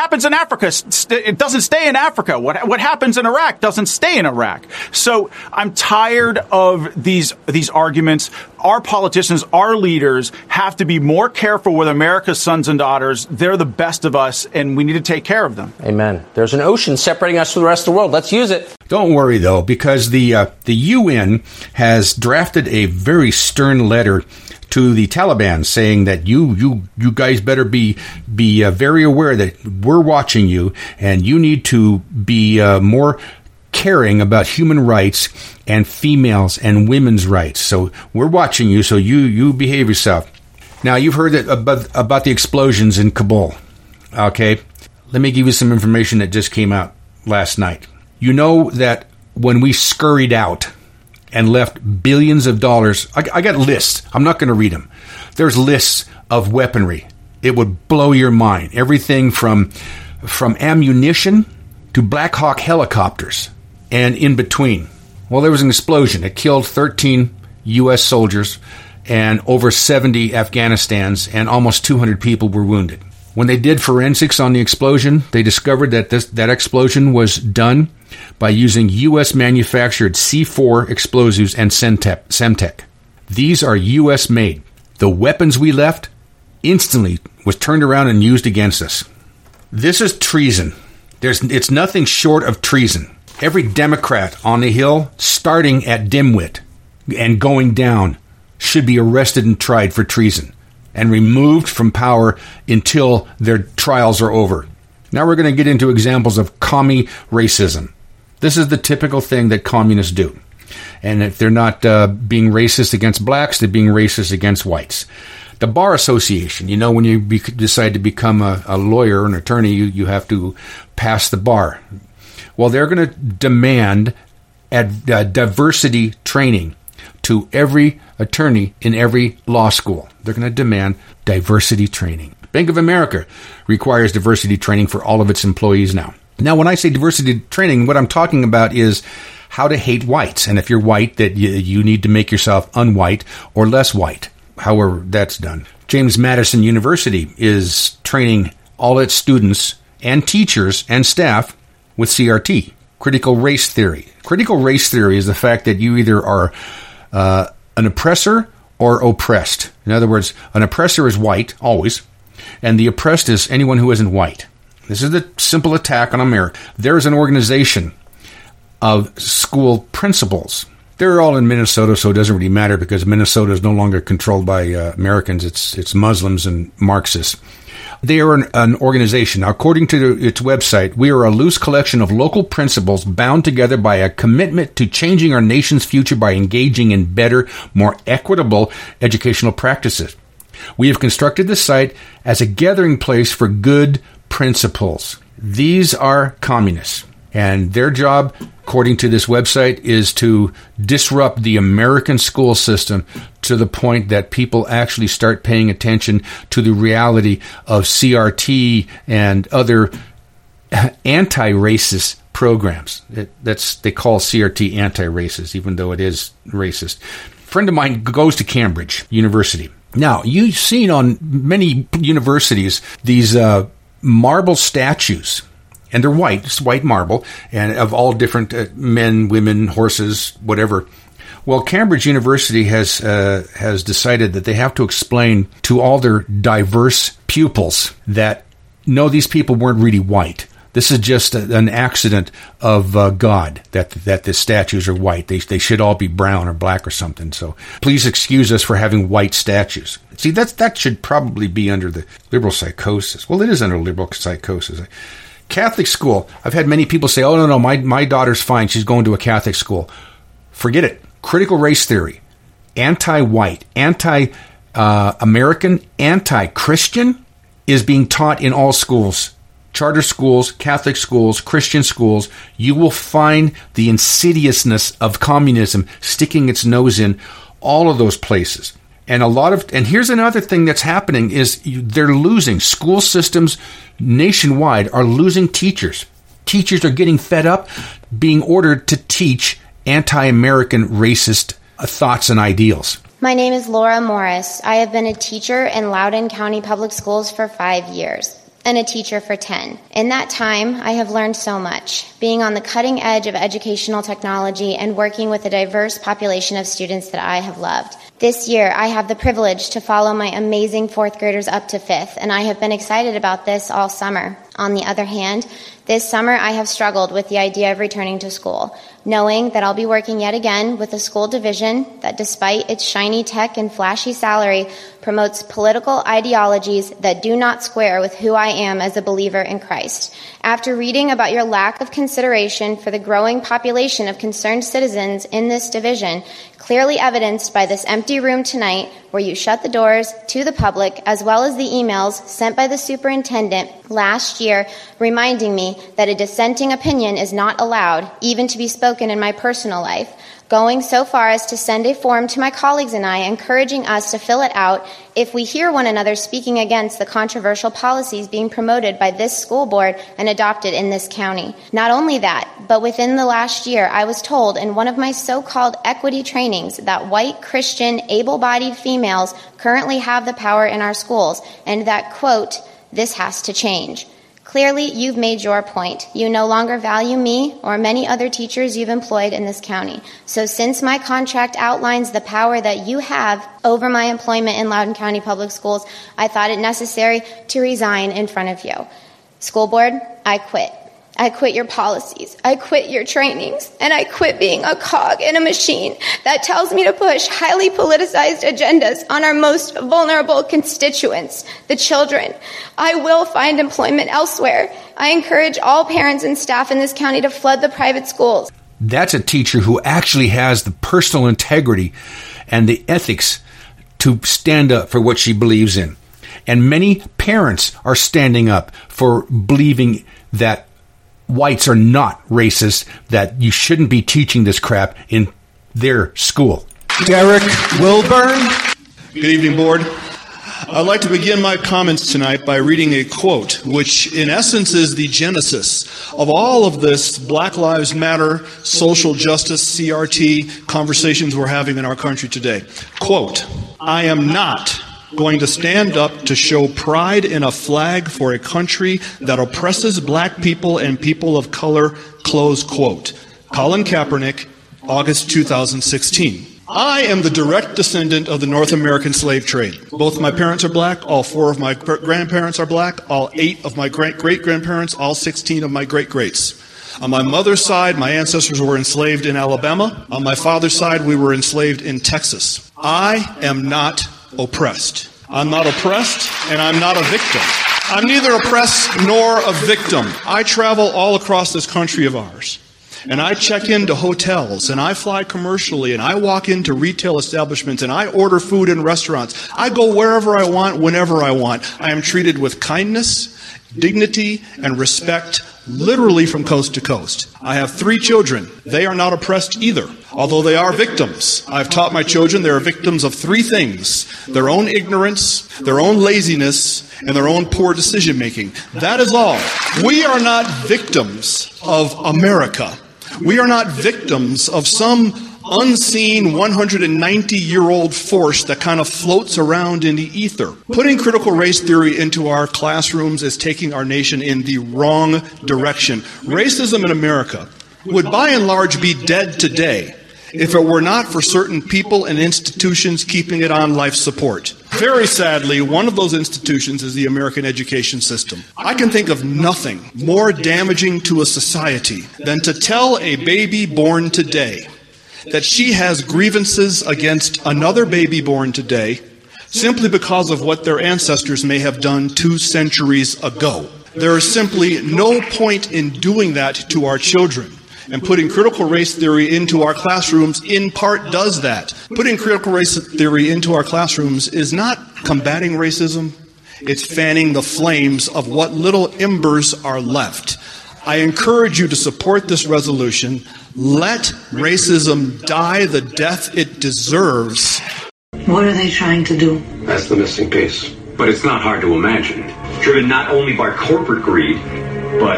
It doesn't stay in Africa. What happens in Iraq doesn't stay in Iraq. So I'm tired of these arguments. our politicians, our leaders have to be more careful with America's sons and daughters. They're the best of us, and we need to take care of them. Amen. There's an ocean separating us from the rest of the world. Let's use it. Don't worry, though, because the UN has drafted a very stern letter to the Taliban saying that you guys better be very aware that we're watching you, and you need to be more caring about human rights and females and women's rights. So we're watching you, so you behave yourself. Now, you've heard about the explosions in Kabul. Okay? Let me give you some information that just came out last night. You know that when we scurried out and left billions of dollars, I got lists. I'm not going to read them. There's lists of weaponry. It would blow your mind. Everything from ammunition to Black Hawk helicopters and in between. Well, there was an explosion. It killed 13 U.S. soldiers and over 70 Afghanistans, and almost 200 people were wounded. When they did forensics on the explosion, they discovered that that explosion was done by using U.S. manufactured C4 explosives and Semtech. These are U.S. made. The weapons we left instantly was turned around and used against us. This is treason. It's nothing short of treason. Every Democrat on the Hill, starting at dimwit and going down, should be arrested and tried for treason and removed from power until their trials are over. Now we're going to get into examples of commie racism. This is the typical thing that communists do. And if they're not being racist against blacks, they're being racist against whites. The Bar Association, you know, when you decide to become a lawyer or an attorney, you have to pass the bar. Well, they're going to demand diversity training to every attorney in every law school. They're going to demand diversity training. Bank of America requires diversity training for all of its employees now. Now, when I say diversity training, what I'm talking about is how to hate whites. And if you're white, that you need to make yourself unwhite or less white. However, that's done. James Madison University is training all its students and teachers and staff with CRT, critical race theory. Critical race theory is the fact that you either are an oppressor or oppressed. In other words, an oppressor is white, always, and the oppressed is anyone who isn't white. This is the simple attack on America. There's an organization of school principals. They're all in Minnesota, so it doesn't really matter because Minnesota is no longer controlled by Americans. It's Muslims and Marxists. They are an organization. Now, according to its website, we are a loose collection of local principles bound together by a commitment to changing our nation's future by engaging in better, more equitable educational practices. We have constructed the site as a gathering place for good principles. These are communists, and their job, according to this website, is to disrupt the American school system to the point that people actually start paying attention to the reality of CRT and other anti-racist programs. They call CRT anti-racist, even though it is racist. A friend of mine goes to Cambridge University. Now, you've seen on many universities these marble statues. And they're white, it's white marble, and of all different men, women, horses, whatever. Well, Cambridge University has decided that they have to explain to all their diverse pupils that, no, these people weren't really white. This is just an accident of God, that the statues are white. They should all be brown or black or something. So please excuse us for having white statues. See, that should probably be under the liberal psychosis. Well, it is under liberal psychosis. Catholic school. I've had many people say, oh, no, my daughter's fine. She's going to a Catholic school. Forget it. Critical race theory, anti-white, anti-American, anti-Christian is being taught in all schools. Charter schools, Catholic schools, Christian schools. You will find the insidiousness of communism sticking its nose in all of those places. And here's another thing that's happening is they're losing. School systems nationwide are losing teachers. Teachers are getting fed up being ordered to teach anti-American racist thoughts and ideals. My name is Laura Morris. I have been a teacher in Loudoun County Public Schools for 5 years. and a teacher for 10. In that time, I have learned so much, being on the cutting edge of educational technology and working with a diverse population of students that I have loved. This year, I have the privilege to follow my amazing 4th graders up to 5th, and I have been excited about this all summer. On the other hand, this summer I have struggled with the idea of returning to school, knowing that I'll be working yet again with a school division that, despite its shiny tech and flashy salary, promotes political ideologies that do not square with who I am as a believer in Christ. After reading about your lack of consideration for the growing population of concerned citizens in this division, clearly evidenced by this empty room tonight, where you shut the doors to the public, as well as the emails sent by the superintendent last year reminding me that a dissenting opinion is not allowed, even to be spoken in my personal life, going so far as to send a form to my colleagues and I, encouraging us to fill it out if we hear one another speaking against the controversial policies being promoted by this school board and adopted in this county. Not only that, but within the last year, I was told in one of my so-called equity trainings that white, Christian, able-bodied females currently have the power in our schools, and that, quote, "this has to change." Clearly, you've made your point. You no longer value me or many other teachers you've employed in this county. So since my contract outlines the power that you have over my employment in Loudoun County Public Schools, I thought it necessary to resign in front of you. School board, I quit. I quit your policies, I quit your trainings, and I quit being a cog in a machine that tells me to push highly politicized agendas on our most vulnerable constituents, the children. I will find employment elsewhere. I encourage all parents and staff in this county to flood the private schools. That's a teacher who actually has the personal integrity and the ethics to stand up for what she believes in. And many parents are standing up for believing that whites are not racist, that you shouldn't be teaching this crap in their school. Derek Wilburn. Good evening, Board. I'd like to begin my comments tonight by reading a quote, which in essence is the genesis of all of this Black Lives Matter, social justice, CRT conversations we're having in our country today. Quote, "I am not going to stand up to show pride in a flag for a country that oppresses black people and people of color," close quote. Colin Kaepernick, August 2016. I am the direct descendant of the North American slave trade. Both my parents are black, all 4 of my grandparents are black, all 8 of my great-grandparents, all 16 of my great-greats. On my mother's side, my ancestors were enslaved in Alabama. On my father's side, we were enslaved in Texas. I am not oppressed. I'm not oppressed, and I'm not a victim. I'm neither oppressed nor a victim. I travel all across this country of ours, and I check into hotels, and I fly commercially, and I walk into retail establishments, and I order food in restaurants. I go wherever I want, whenever I want. I am treated with kindness, dignity, and respect, literally from coast to coast. I have 3 children. They are not oppressed either, although they are victims. I've taught my children they are victims of 3 things: their own ignorance, their own laziness, and their own poor decision making. That is all. We are not victims of America. We are not victims of some unseen 190-year-old force that kind of floats around in the ether. Putting critical race theory into our classrooms is taking our nation in the wrong direction. Racism in America would by and large be dead today if it were not for certain people and institutions keeping it on life support. Very sadly, one of those institutions is the American education system. I can think of nothing more damaging to a society than to tell a baby born today that she has grievances against another baby born today simply because of what their ancestors may have done 2 centuries ago. There is simply no point in doing that to our children. And putting critical race theory into our classrooms in part does that. Putting critical race theory into our classrooms is not combating racism. It's fanning the flames of what little embers are left. I encourage you to support this resolution. Let racism die the death it deserves. What are they trying to do? That's the missing piece. But it's not hard to imagine. Driven not only by corporate greed, but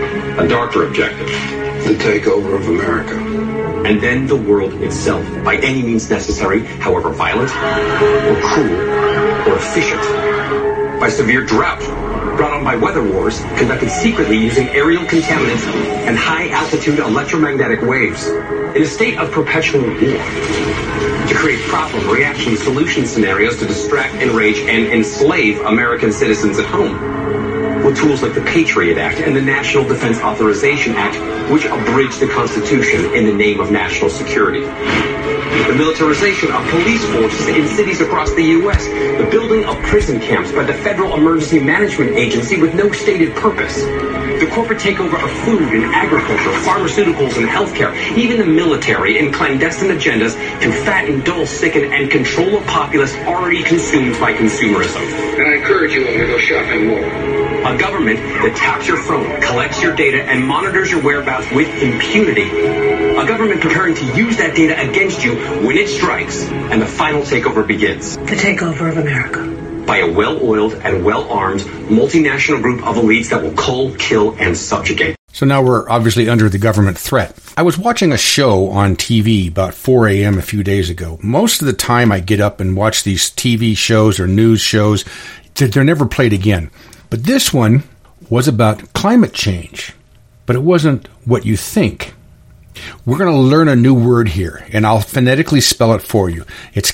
a darker objective. The takeover of America. And then the world itself, by any means necessary, however violent, or cruel, or efficient. By severe drought, brought on by weather wars conducted secretly using aerial contaminants and high-altitude electromagnetic waves in a state of perpetual war to create problem, reaction, solution scenarios to distract, enrage, and enslave American citizens at home with tools like the Patriot Act and the National Defense Authorization Act, which abridge the Constitution in the name of national security. The militarization of police forces in cities across the U.S., the building of prison camps by the Federal Emergency Management Agency with no stated purpose, the corporate takeover of food and agriculture, pharmaceuticals and healthcare, even the military in clandestine agendas to fatten, dull, sicken, and control a populace already consumed by consumerism. And I encourage you all to go shopping more. A government that taps your phone, collects your data, and monitors your whereabouts with impunity. A government preparing to use that data against you when it strikes and the final takeover begins. The takeover of America. By a well-oiled and well-armed multinational group of elites that will cull, kill, and subjugate. So now we're obviously under the government threat. I was watching a show on TV about 4 a.m. a few days ago. Most of the time I get up and watch these TV shows or news shows. They're never played again. But this one was about climate change. But it wasn't what you think. We're going to learn a new word here, and I'll phonetically spell it for you. It's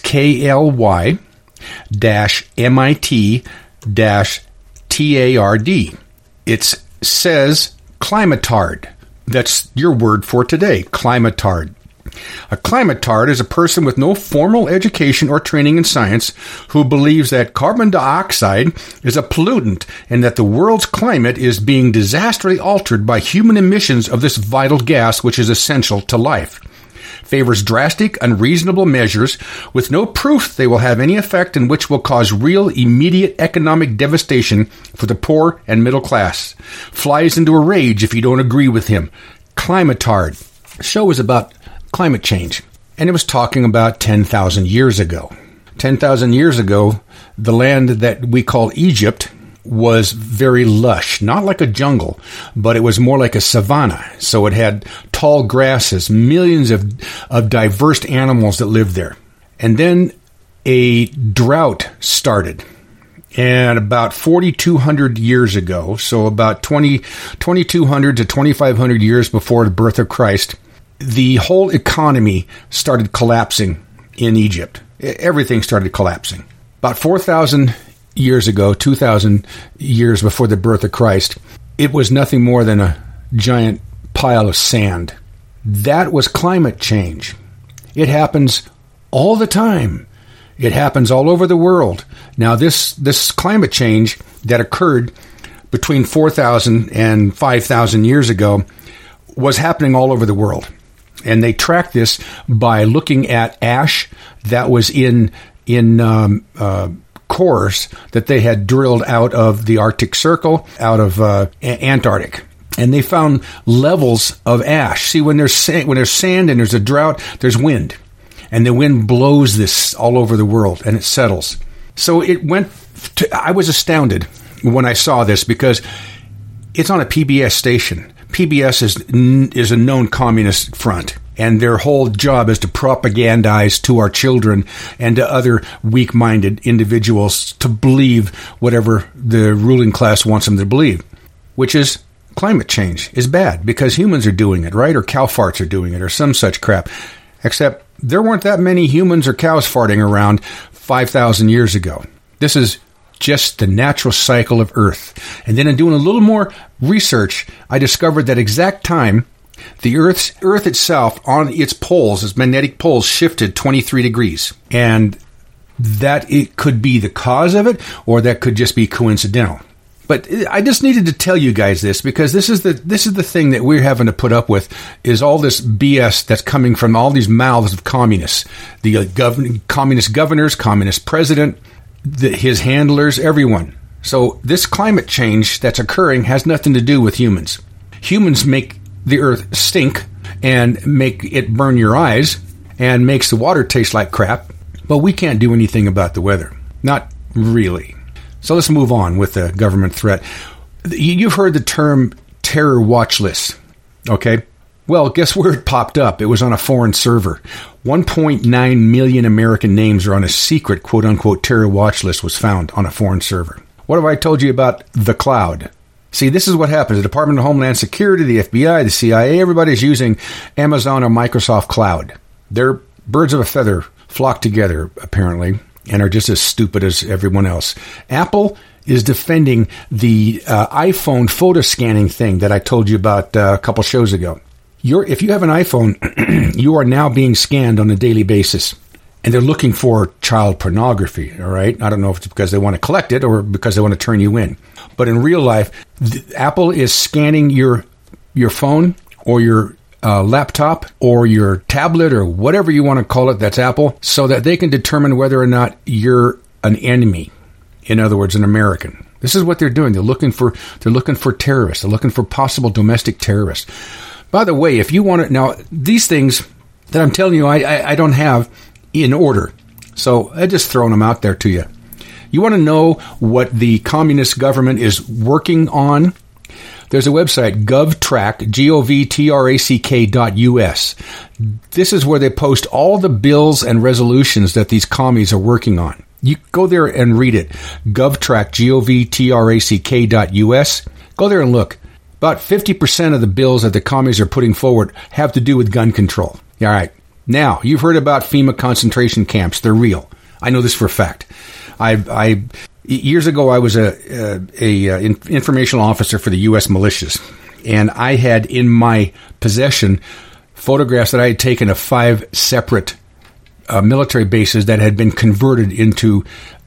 KLY-MIT-TARD. It says climatard. That's your word for today, climatard. A climatard is a person with no formal education or training in science who believes that carbon dioxide is a pollutant and that the world's climate is being disastrously altered by human emissions of this vital gas which is essential to life. Favors drastic, unreasonable measures with no proof they will have any effect and which will cause real, immediate economic devastation for the poor and middle class. Flies into a rage if you don't agree with him. Climatard. The show was about climate change, and it was talking about 10,000 years ago. 10,000 years ago, the land that we call Egypt was very lush, not like a jungle, but it was more like a savanna. So it had tall grasses, millions of diverse animals that lived there. And then a drought started. And about 4,200 years ago, so about 2,200 to 2,500 years before the birth of Christ, the whole economy started collapsing in Egypt. Everything started collapsing. About 4,000 years ago, 2,000 years before the birth of Christ, it was nothing more than a giant pile of sand. That was climate change. It happens all the time. It happens all over the world. Now, this climate change that occurred between 4,000 and 5,000 years ago was happening all over the world. And they tracked this by looking at ash that was in cores that they had drilled out of the Arctic Circle, out of Antarctic. And they found levels of ash. See, when there's sand and there's a drought, there's wind. And the wind blows this all over the world, and it settles. So it went I was astounded when I saw this because it's on a PBS station. PBS is a known communist front, and their whole job is to propagandize to our children and to other weak-minded individuals to believe whatever the ruling class wants them to believe, which is climate change is bad because humans are doing it, right? Or cow farts are doing it or some such crap. Except there weren't that many humans or cows farting around 5,000 years ago. This is just the natural cycle of Earth. And then in doing a little more research, I discovered that exact time the Earth itself on its poles, its magnetic poles, shifted 23 degrees. And that it could be the cause of it, or that could just be coincidental. But I just needed to tell you guys this because this is the thing that we're having to put up with is all this BS that's coming from all these mouths of communists, the communist governors, communist president, his handlers, everyone. So this climate change that's occurring has nothing to do with humans. Humans make the earth stink and make it burn your eyes and makes the water taste like crap, but we can't do anything about the weather. Not really. So let's move on with the government threat. You've heard the term terror watch list, okay? Well, guess where it popped up? It was on a foreign server. 1.9 million American names are on a secret, quote-unquote, terror watch list was found on a foreign server. What have I told you about the cloud? See, this is what happens. The Department of Homeland Security, the FBI, the CIA, everybody's using Amazon or Microsoft Cloud. They're birds of a feather flock together, apparently, and are just as stupid as everyone else. Apple is defending the iPhone photo scanning thing that I told you about a couple shows ago. If you have an iPhone, you are now being scanned on a daily basis. And they're looking for child pornography, all right? I don't know if it's because they want to collect it or because they want to turn you in. But in real life, Apple is scanning your phone or your laptop or your tablet or whatever you want to call it, that's Apple, so that they can determine whether or not you're an enemy. In other words, an American. This is what they're doing. They're looking for terrorists. They're looking for possible domestic terrorists. By the way, if you want to... Now, these things that I'm telling you, I don't have in order. So I just throwing them out there to you. You want to know what the communist government is working on? There's a website, GovTrack, GovTrack.us. This is where they post all the bills and resolutions that these commies are working on. You go there and read it. GovTrack, GovTrack.us. Go there and look. About 50% of the bills that the commies are putting forward have to do with gun control. All right. Now, you've heard about FEMA concentration camps. They're real. I know this for a fact. Years ago, I was a informational officer for the U.S. militias, and I had in my possession photographs that I had taken of 5 separate military bases that had been converted into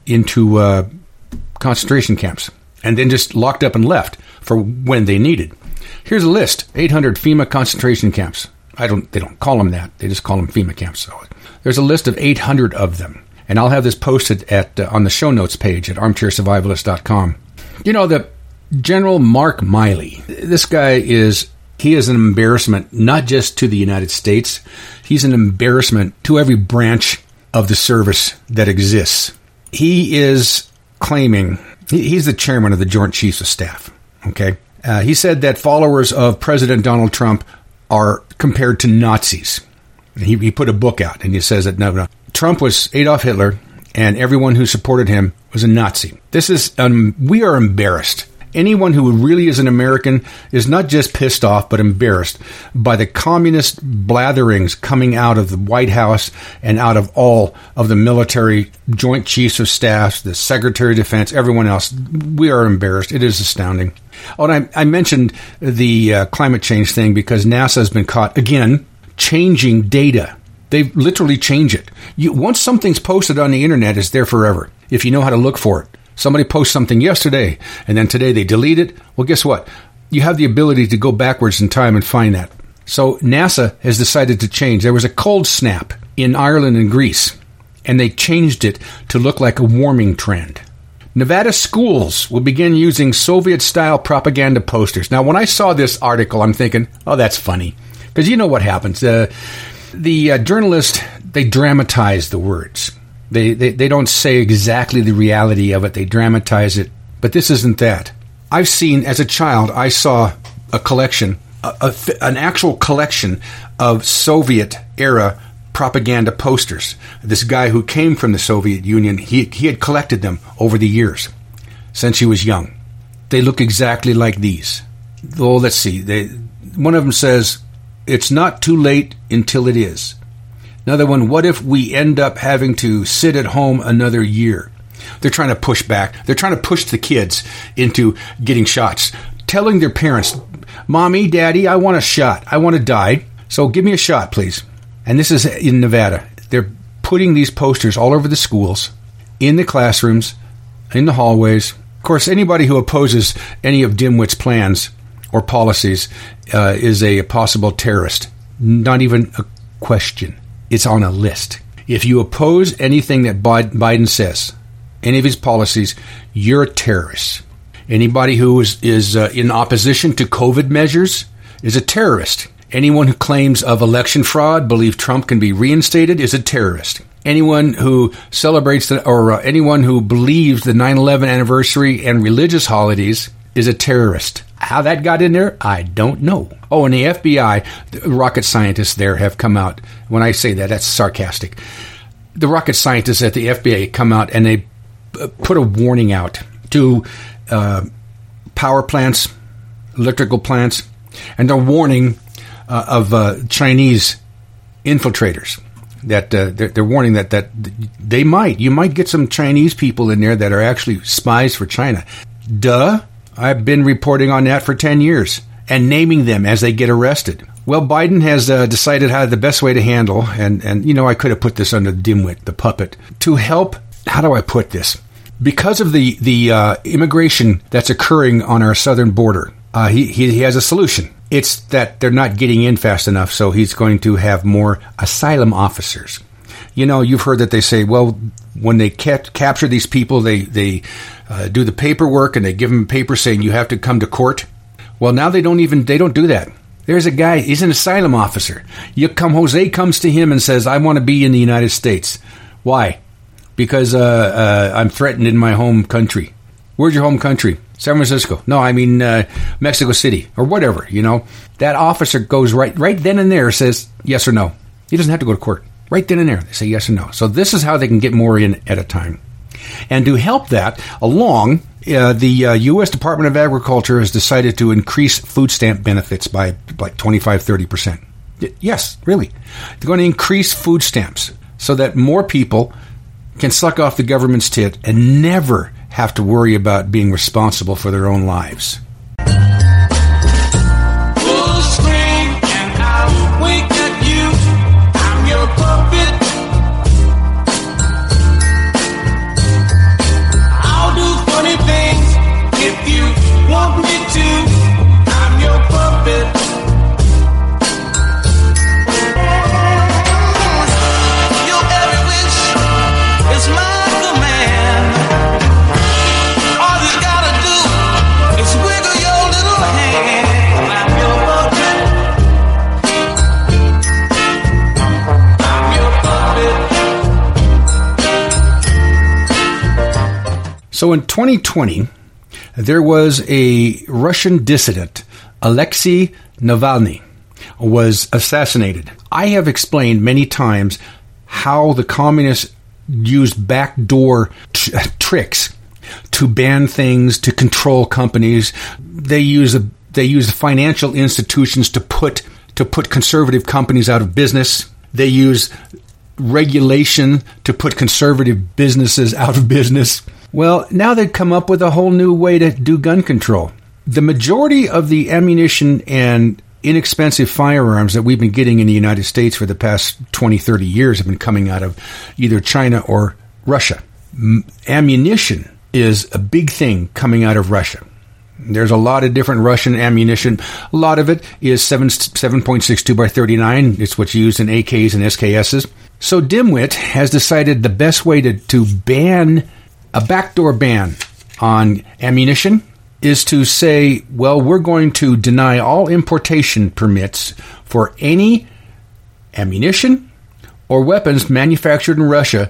concentration camps, and then just locked up and left for when they needed. Here's a list: 800 FEMA concentration camps. They don't call them that. They just call them FEMA camps. So there's a list of 800 of them. And I'll have this posted on the show notes page at armchairsurvivalist.com. You know, the General Mark Milley, this guy is an embarrassment, not just to the United States. He's an embarrassment to every branch of the service that exists. He is claiming, he's the chairman of the Joint Chiefs of Staff. Okay. He said that followers of President Donald Trump are compared to Nazis. He put a book out and he says that no, Trump was Adolf Hitler and everyone who supported him was a Nazi. This is, we are embarrassed. Anyone who really is an American is not just pissed off, but embarrassed by the communist blatherings coming out of the White House and out of all of the military Joint Chiefs of Staff, the Secretary of Defense, everyone else. We are embarrassed. It is astounding. Oh, and I mentioned the climate change thing because NASA has been caught, again, changing data. They literally change it. Once something's posted on the internet, it's there forever, if you know how to look for it. Somebody posts something yesterday, and then today they delete it. Well, guess what? You have the ability to go backwards in time and find that. So NASA has decided to change. There was a cold snap in Ireland and Greece, and they changed it to look like a warming trend. Nevada schools will begin using Soviet-style propaganda posters. Now, when I saw this article, I'm thinking, oh, that's funny. Because you know what happens. The journalists, they dramatize the words. They don't say exactly the reality of it. They dramatize it. But this isn't that. I've seen, as a child, I saw a collection, an actual collection of Soviet-era propaganda posters. This guy who came from the Soviet Union, he had collected them over the years, since he was young. They look exactly like these. Oh, let's see. One of them says, "It's not too late until it is." Another one, "What if we end up having to sit at home another year?" They're trying to push back. They're trying to push the kids into getting shots, telling their parents, "Mommy, Daddy, I want a shot. I want to die, so give me a shot, please." And this is in Nevada. They're putting these posters all over the schools, in the classrooms, in the hallways. Of course, anybody who opposes any of Dimwit's plans or policies is a possible terrorist. Not even a question. It's on a list. If you oppose anything that Biden says, any of his policies, you're a terrorist. Anybody who is in opposition to COVID measures is a terrorist. Anyone who claims of election fraud, believe Trump can be reinstated, is a terrorist. Anyone who celebrates anyone who believes the 9/11 anniversary and religious holidays is a terrorist. How that got in there, I don't know. Oh, and the FBI, the rocket scientists there have come out. When I say that, that's sarcastic. The rocket scientists at the FBI come out and they put a warning out to power plants, electrical plants, and they're warning of Chinese infiltrators. That they're warning that you might get some Chinese people in there that are actually spies for China. Duh. I've been reporting on that for 10 years and naming them as they get arrested. Well, Biden has decided how the best way to handle, and I could have put this under Dimwit, the puppet, to help. How do I put this? Because of the immigration that's occurring on our southern border, he has a solution. It's that they're not getting in fast enough, so he's going to have more asylum officers. You've heard that they say, well, when they capture these people, they do the paperwork and they give them a paper saying you have to come to court. Well, now they don't do that. There's a guy, he's an asylum officer. Jose comes to him and says, I want to be in the United States. Why? Because I'm threatened in my home country. Where's your home country? San Francisco. No, I mean Mexico City or whatever, That officer goes right then and there, says yes or no. He doesn't have to go to court. Right then and there, they say yes or no. So this is how they can get more in at a time. And to help that along, the U.S. Department of Agriculture has decided to increase food stamp benefits by like 25-30%. Yes, really. They're going to increase food stamps so that more people can suck off the government's tit and never have to worry about being responsible for their own lives. So in 2020, there was a Russian dissident, Alexei Navalny, was assassinated. I have explained many times how the communists used backdoor tricks to ban things, to control companies. They use financial institutions to put conservative companies out of business. They use regulation to put conservative businesses out of business. Well, now they've come up with a whole new way to do gun control. The majority of the ammunition and inexpensive firearms that we've been getting in the United States for the past 20, 30 years have been coming out of either China or Russia. Ammunition is a big thing coming out of Russia. There's a lot of different Russian ammunition. A lot of it is 7.62 by 39. It's what's used in AKs and SKSs. So Dimwit has decided the best way to ban a backdoor ban on ammunition is to say, well, we're going to deny all importation permits for any ammunition or weapons manufactured in Russia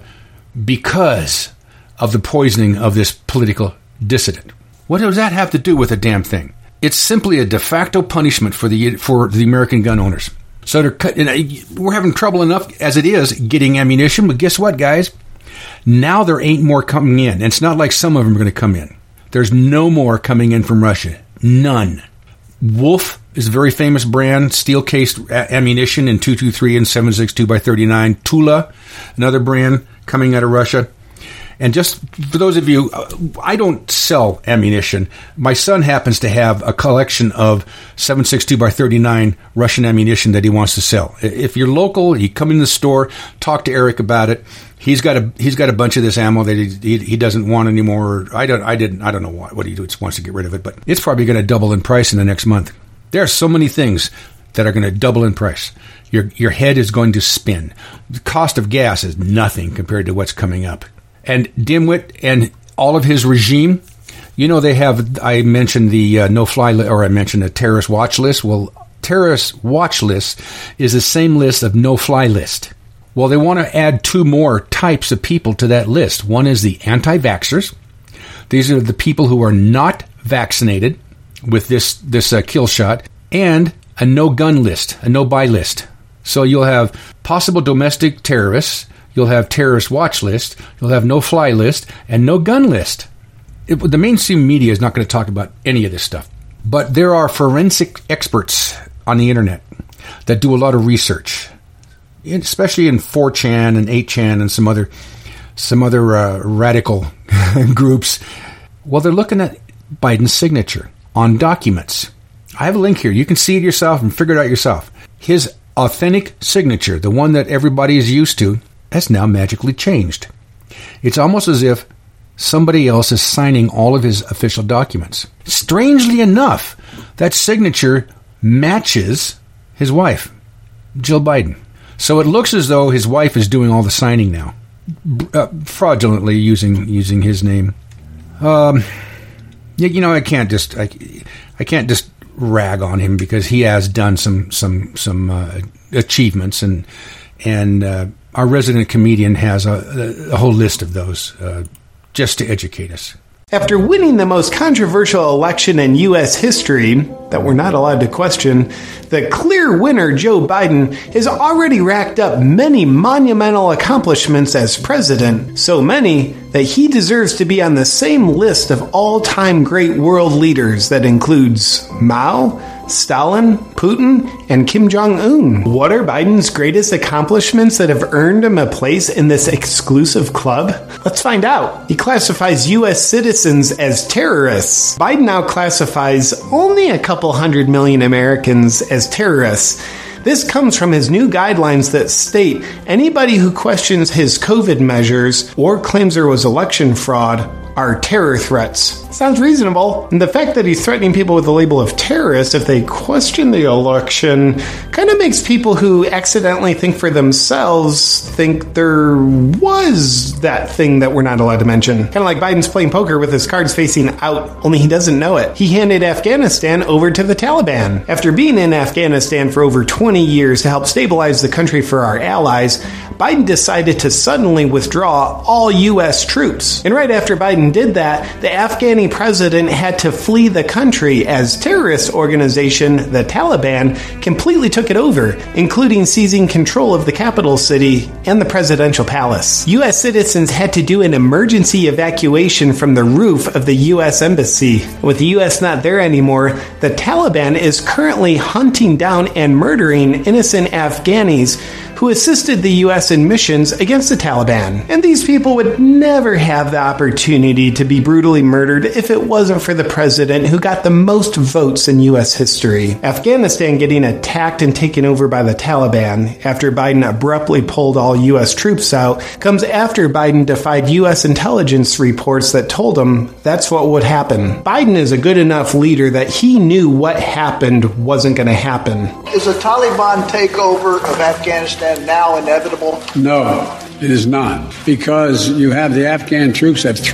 because of the poisoning of this political dissident. What does that have to do with a damn thing? It's simply a de facto punishment for the American gun owners. So we're having trouble enough as it is getting ammunition, but guess what, guys? Now there ain't more coming in. And it's not like some of them are going to come in. There's no more coming in from Russia. None. Wolf is a very famous brand, steel-cased ammunition in 223 and 7.62 by 39. Tula, another brand coming out of Russia. And just for those of you, I don't sell ammunition. My son happens to have a collection of 7.62 by 39 Russian ammunition that he wants to sell. If you're local, you come in the store, talk to Eric about it. He's got a bunch of this ammo that he doesn't want anymore. I don't know what he wants to get rid of it, but it's probably going to double in price in the next month. There are so many things that are going to double in price. Your head is going to spin. The cost of gas is nothing compared to what's coming up. And Dimwit and all of his regime, they have, I mentioned the no-fly list, or I mentioned a terrorist watch list. Well, terrorist watch list is the same list of no-fly list. Well, they want to add two more types of people to that list. One is the anti-vaxxers. These are the people who are not vaccinated with this kill shot, and a no-gun list, a no-buy list. So you'll have possible domestic terrorists, you'll have terrorist watch list, you'll have no-fly list, and no-gun list. the mainstream media is not going to talk about any of this stuff. But there are forensic experts on the internet that do a lot of research, especially in 4chan and 8chan and some other radical groups. Well, they're looking at Biden's signature on documents. I have a link here. You can see it yourself and figure it out yourself. His authentic signature, the one that everybody is used to, has now magically changed. It's almost as if somebody else is signing all of his official documents. Strangely enough, that signature matches his wife, Jill Biden. So it looks as though his wife is doing all the signing now, fraudulently using his name. I can't just rag on him because he has done some achievements, and our resident comedian has a whole list of those just to educate us. After winning the most controversial election in U.S. history that we're not allowed to question, the clear winner, Joe Biden, has already racked up many monumental accomplishments as president, so many that he deserves to be on the same list of all-time great world leaders that includes Mao, Stalin, Putin, and Kim Jong-un. What are Biden's greatest accomplishments that have earned him a place in this exclusive club? Let's find out. He classifies U.S. citizens as terrorists. Biden now classifies only a couple 100 million Americans as terrorists. This comes from his new guidelines that state anybody who questions his COVID measures or claims there was election fraud are terror threats. Sounds reasonable. And the fact that he's threatening people with the label of terrorist if they question the election kind of makes people who accidentally think for themselves think there was that thing that we're not allowed to mention. Kind of like Biden's playing poker with his cards facing out, only he doesn't know it. He handed Afghanistan over to the Taliban. After being in Afghanistan for over 20 years to help stabilize the country for our allies, Biden decided to suddenly withdraw all U.S. troops. And right after Biden did that, the Afghani president had to flee the country as terrorist organization, the Taliban, completely took it over, including seizing control of the capital city and the presidential palace. U.S. citizens had to do an emergency evacuation from the roof of the U.S. embassy. With the U.S. not there anymore, the Taliban is currently hunting down and murdering innocent Afghanis who assisted the U.S. in missions against the Taliban. And these people would never have the opportunity to be brutally murdered if it wasn't for the president who got the most votes in U.S. history. Afghanistan getting attacked and taken over by the Taliban after Biden abruptly pulled all U.S. troops out comes after Biden defied U.S. intelligence reports that told him that's what would happen. Biden is a good enough leader that he knew what happened wasn't going to happen. Is the Taliban takeover of Afghanistan now inevitable? No, it is not. Because you have the Afghan troops have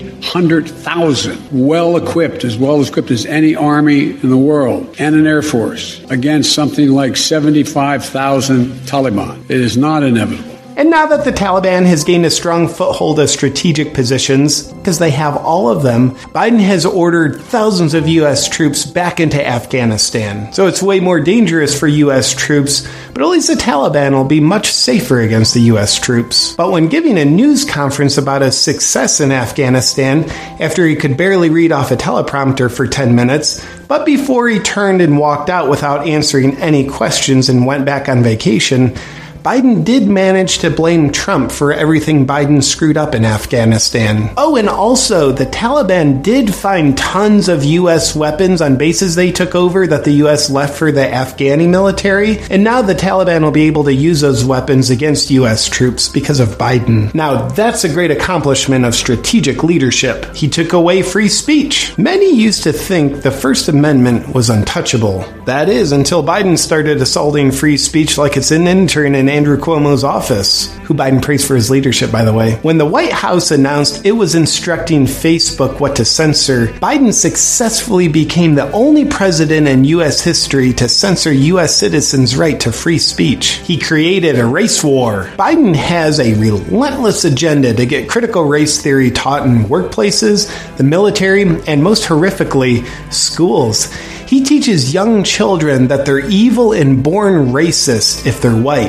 300,000 well-equipped as any army in the world, and an air force against something like 75,000 Taliban. It is not inevitable. And now that the Taliban has gained a strong foothold of strategic positions, because they have all of them, Biden has ordered thousands of U.S. troops back into Afghanistan. So it's way more dangerous for U.S. troops, but at least the Taliban will be much safer against the U.S. troops. But when giving a news conference about his success in Afghanistan, after he could barely read off a teleprompter for 10 minutes, but before he turned and walked out without answering any questions and went back on vacation, Biden did manage to blame Trump for everything Biden screwed up in Afghanistan. Oh, and also, the Taliban did find tons of U.S. weapons on bases they took over that the U.S. left for the Afghani military, and now the Taliban will be able to use those weapons against U.S. troops because of Biden. Now, that's a great accomplishment of strategic leadership. He took away free speech. Many used to think the First Amendment was untouchable. That is, until Biden started assaulting free speech like it's an intern in Andrew Cuomo's office, who Biden praised for his leadership, by the way. When the White House announced it was instructing Facebook what to censor, Biden successfully became the only president in U.S. history to censor U.S. citizens' right to free speech. He created a race war. Biden has a relentless agenda to get critical race theory taught in workplaces, the military, and most horrifically, schools. He teaches young children that they're evil and born racist if they're white.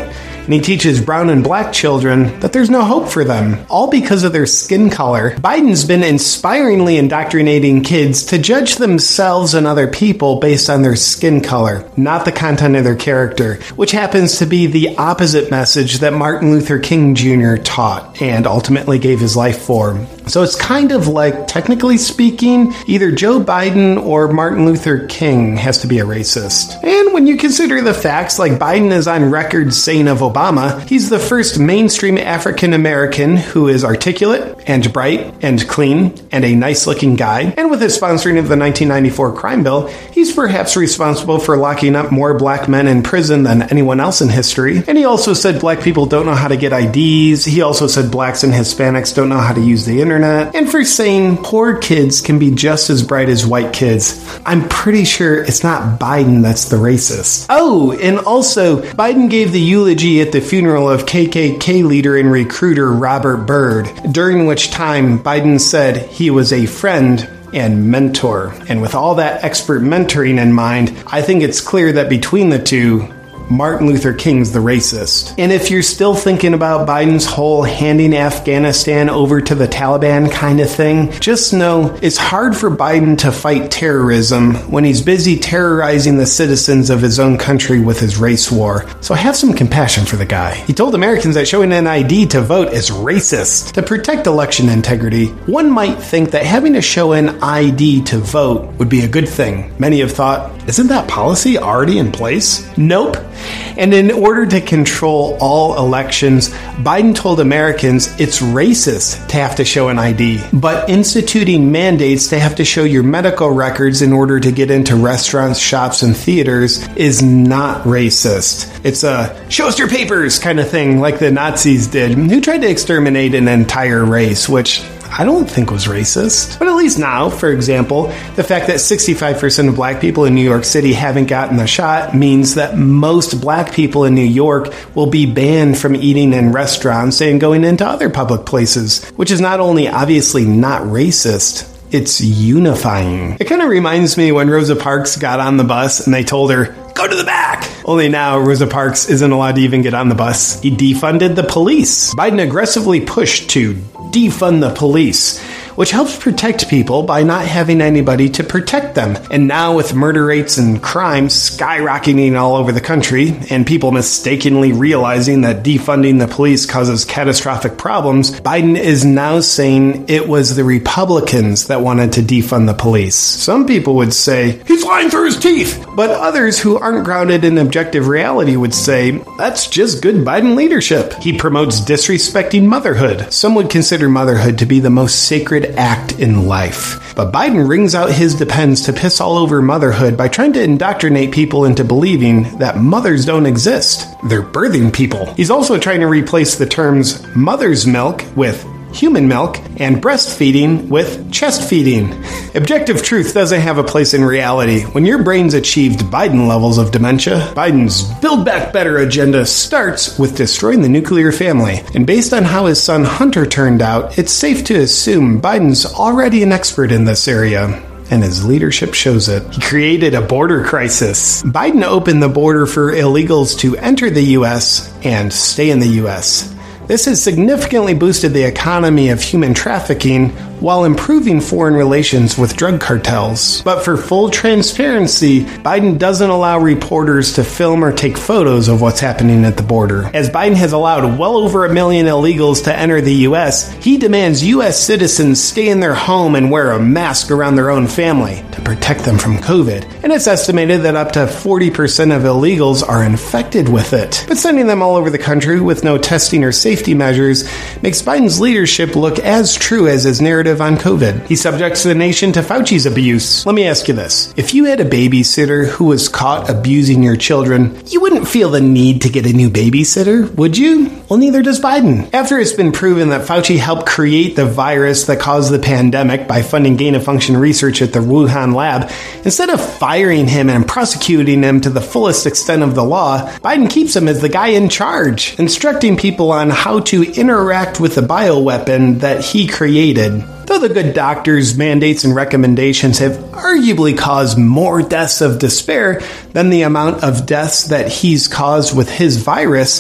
and he teaches brown and black children that there's no hope for them, all because of their skin color. Biden's been inspiringly indoctrinating kids to judge themselves and other people based on their skin color, not the content of their character, which happens to be the opposite message that Martin Luther King Jr. taught and ultimately gave his life for. So it's kind of like, technically speaking, either Joe Biden or Martin Luther King has to be a racist. And when you consider the facts, like Biden is on record saying of Obama, he's the first mainstream African American who is articulate and bright and clean and a nice-looking guy. And with his sponsoring of the 1994 crime bill, he's perhaps responsible for locking up more black men in prison than anyone else in history. And he also said black people don't know how to get IDs. He also said blacks and Hispanics don't know how to use the internet. And for saying poor kids can be just as bright as white kids. I'm pretty sure it's not Biden that's the racist. Oh, and also, Biden gave the eulogy at the funeral of KKK leader and recruiter Robert Byrd, during which time Biden said he was a friend and mentor. And with all that expert mentoring in mind, I think it's clear that between the two, Martin Luther King's the racist. And if you're still thinking about Biden's whole handing Afghanistan over to the Taliban kind of thing, just know it's hard for Biden to fight terrorism when he's busy terrorizing the citizens of his own country with his race war. So have some compassion for the guy. He told Americans that showing an ID to vote is racist. To protect election integrity, one might think that having to show an ID to vote would be a good thing. Many have thought, isn't that policy already in place? Nope. And in order to control all elections, Biden told Americans it's racist to have to show an ID. But instituting mandates to have to show your medical records in order to get into restaurants, shops, and theaters is not racist. It's a show us your papers kind of thing like the Nazis did, who tried to exterminate an entire race, which I don't think was racist. But at least now, for example, the fact that 65% of black people in New York City haven't gotten the shot means that most black people in New York will be banned from eating in restaurants and going into other public places, which is not only obviously not racist, it's unifying. It kind of reminds me when Rosa Parks got on the bus and they told her, go to the back. Only now Rosa Parks isn't allowed to even get on the bus. He defunded the police. Biden aggressively pushed to defund the police, which helps protect people by not having anybody to protect them. And now with murder rates and crime skyrocketing all over the country, and people mistakenly realizing that defunding the police causes catastrophic problems, Biden is now saying it was the Republicans that wanted to defund the police. Some people would say, he's lying through his teeth. But others who aren't grounded in objective reality would say, that's just good Biden leadership. He promotes disrespecting motherhood. Some would consider motherhood to be the most sacred act in life. But Biden rings out his depends to piss all over motherhood by trying to indoctrinate people into believing that mothers don't exist. They're birthing people. He's also trying to replace the terms mother's milk with human milk and breastfeeding with chest feeding. Objective truth doesn't have a place in reality. When your brain's achieved Biden levels of dementia, Biden's Build Back Better agenda starts with destroying the nuclear family. And based on how his son Hunter turned out, it's safe to assume Biden's already an expert in this area. And his leadership shows it. He created a border crisis. Biden opened the border for illegals to enter the U.S. and stay in the U.S. This has significantly boosted the economy of human trafficking while improving foreign relations with drug cartels. But for full transparency, Biden doesn't allow reporters to film or take photos of what's happening at the border. As Biden has allowed well over 1 million illegals to enter the U.S., he demands U.S. citizens stay in their home and wear a mask around their own family to protect them from COVID. And it's estimated that up to 40% of illegals are infected with it. But sending them all over the country with no testing or safety measures makes Biden's leadership look as true as his narrative on COVID. He subjects the nation to Fauci's abuse. Let me ask you this. If you had a babysitter who was caught abusing your children, you wouldn't feel the need to get a new babysitter, would you? Well, neither does Biden. After it's been proven that Fauci helped create the virus that caused the pandemic by funding gain-of-function research at the Wuhan lab, instead of firing him and prosecuting him to the fullest extent of the law, Biden keeps him as the guy in charge, instructing people on how to interact with the bioweapon that he created. Though the good doctors' mandates and recommendations have arguably caused more deaths of despair than the amount of deaths that he's caused with his virus,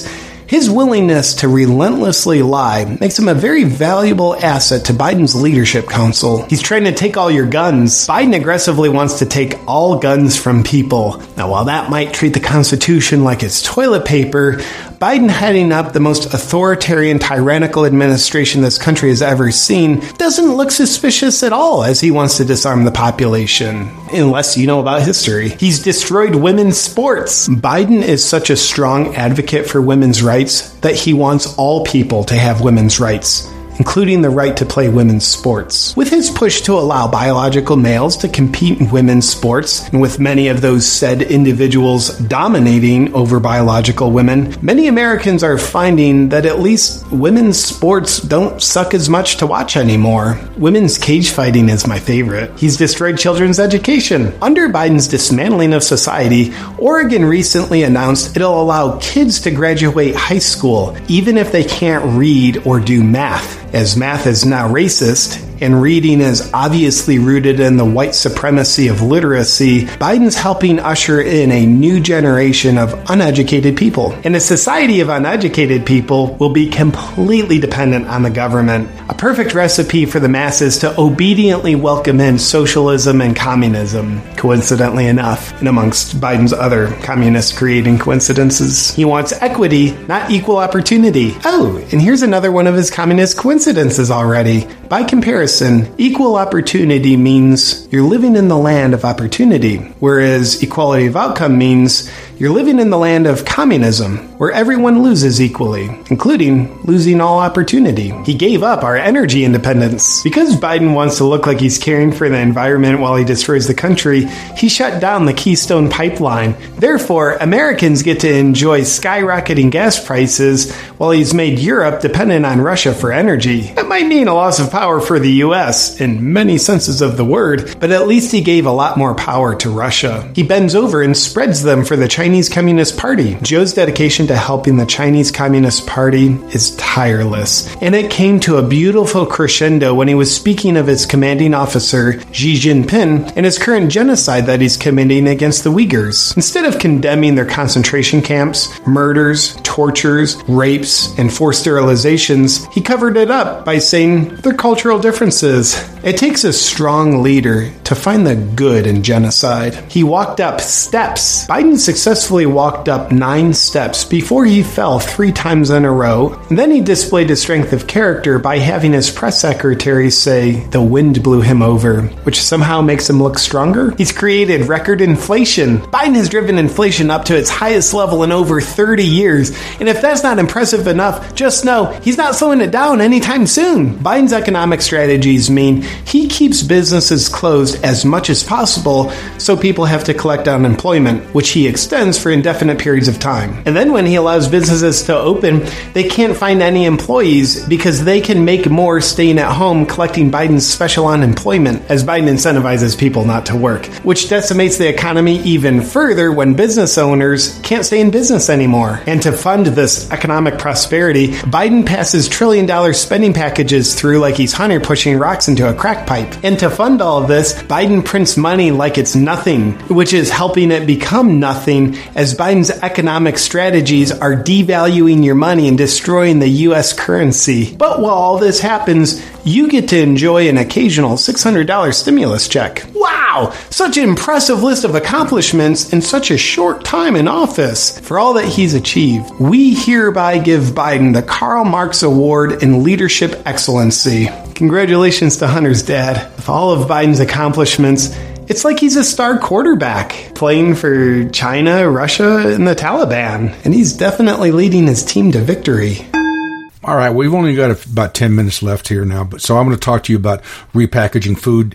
His willingness to relentlessly lie makes him a very valuable asset to Biden's leadership council. He's trying to take all your guns. Biden aggressively wants to take all guns from people. Now, while that might treat the Constitution like it's toilet paper, Biden heading up the most authoritarian, tyrannical administration this country has ever seen doesn't look suspicious at all as he wants to disarm the population. Unless you know about history. He's destroyed women's sports. Biden is such a strong advocate for women's rights that he wants all people to have women's rights, including the right to play women's sports. With his push to allow biological males to compete in women's sports, and with many of those said individuals dominating over biological women, many Americans are finding that at least women's sports don't suck as much to watch anymore. Women's cage fighting is my favorite. He's destroyed children's education. Under Biden's dismantling of society, Oregon recently announced it'll allow kids to graduate high school, even if they can't read or do math. As math is now racist, and reading is obviously rooted in the white supremacy of literacy, Biden's helping usher in a new generation of uneducated people. And a society of uneducated people will be completely dependent on the government. A perfect recipe for the masses to obediently welcome in socialism and communism, coincidentally enough, and amongst Biden's other communist-creating coincidences. He wants equity, not equal opportunity. Oh, and here's another one of his communist coincidences already. By comparison, equal opportunity means you're living in the land of opportunity, whereas equality of outcome means you're living in the land of communism, where everyone loses equally, including losing all opportunity. He gave up our energy independence. Because Biden wants to look like he's caring for the environment while he destroys the country, he shut down the Keystone Pipeline. Therefore, Americans get to enjoy skyrocketing gas prices while he's made Europe dependent on Russia for energy. That might mean a loss of power for the U.S. in many senses of the word, but at least he gave a lot more power to Russia. He bends over and spreads them for the Chinese Communist Party. Joe's dedication to helping the Chinese Communist Party is tireless, and it came to a beautiful crescendo when he was speaking of his commanding officer, Xi Jinping, and his current genocide that he's committing against the Uyghurs. Instead of condemning their concentration camps, murders, tortures, rapes, and forced sterilizations, he covered it up by saying they're cultural differences. It takes a strong leader to find the good in genocide. He walked up steps. Biden successfully walked up 9 steps before he fell 3 times in a row, and then he displayed his strength of character by having his press secretary say the wind blew him over, which somehow makes him look stronger. He's created record inflation. Biden has driven inflation up to its highest level in over 30 years, and if that's not impressive enough, just know he's not slowing it down anytime soon. Biden's economic strategies mean he keeps businesses closed as much as possible so people have to collect unemployment, which he extends for indefinite periods of time. And then when he allows businesses to open, they can't find any employees because they can make more staying at home collecting Biden's special unemployment, as Biden incentivizes people not to work, which decimates the economy even further when business owners can't stay in business anymore. And to fund this economic prosperity, Biden passes trillion-dollar spending packages through like he's Hunter pushing rocks into a crack pipe. And to fund all of this, Biden prints money like it's nothing, which is helping it become nothing as Biden's economic strategies are devaluing your money and destroying the U.S. currency. But while all this happens, you get to enjoy an occasional $600 stimulus check. Wow! Such an impressive list of accomplishments in such a short time in office. For all that he's achieved, we hereby give Biden the Karl Marx Award in Leadership Excellency. Congratulations to Hunter's dad. With all of Biden's accomplishments, it's like he's a star quarterback playing for China, Russia, and the Taliban. And he's definitely leading his team to victory. All right, we've only got about 10 minutes left here now, but so I'm going to talk to you about repackaging food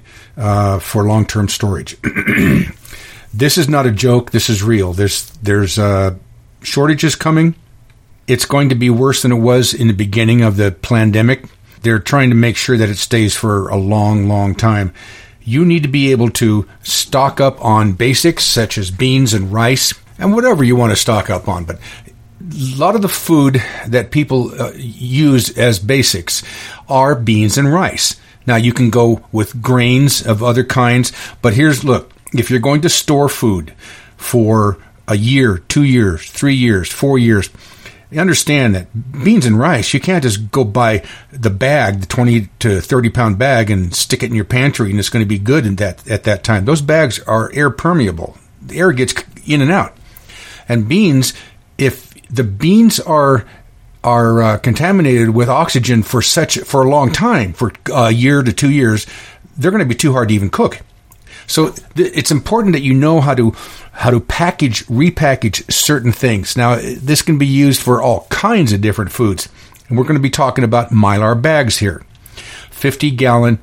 for long-term storage. This is not a joke. This is real. There's shortages coming. It's going to be worse than it was in the beginning of the pandemic. They're trying to make sure that it stays for a long, long time. You need to be able to stock up on basics such as beans and rice and whatever you want to stock up on. But a lot of the food that people use as basics are beans and rice. Now, you can go with grains of other kinds, but look, if you're going to store food for a year, 2 years, 3 years, 4 years, You understand that beans and rice, you can't just go buy the bag, the 20 to 30 pound bag, and stick it in your pantry and it's going to be good at that time. Those bags are air permeable. The air gets in and out. And beans, if the beans are contaminated with oxygen for a long time, for a year to 2 years, they're going to be too hard to even cook. So it's important that you know how to repackage certain things. Now, this can be used for all kinds of different foods. And we're going to be talking about Mylar bags here. 5-gallon,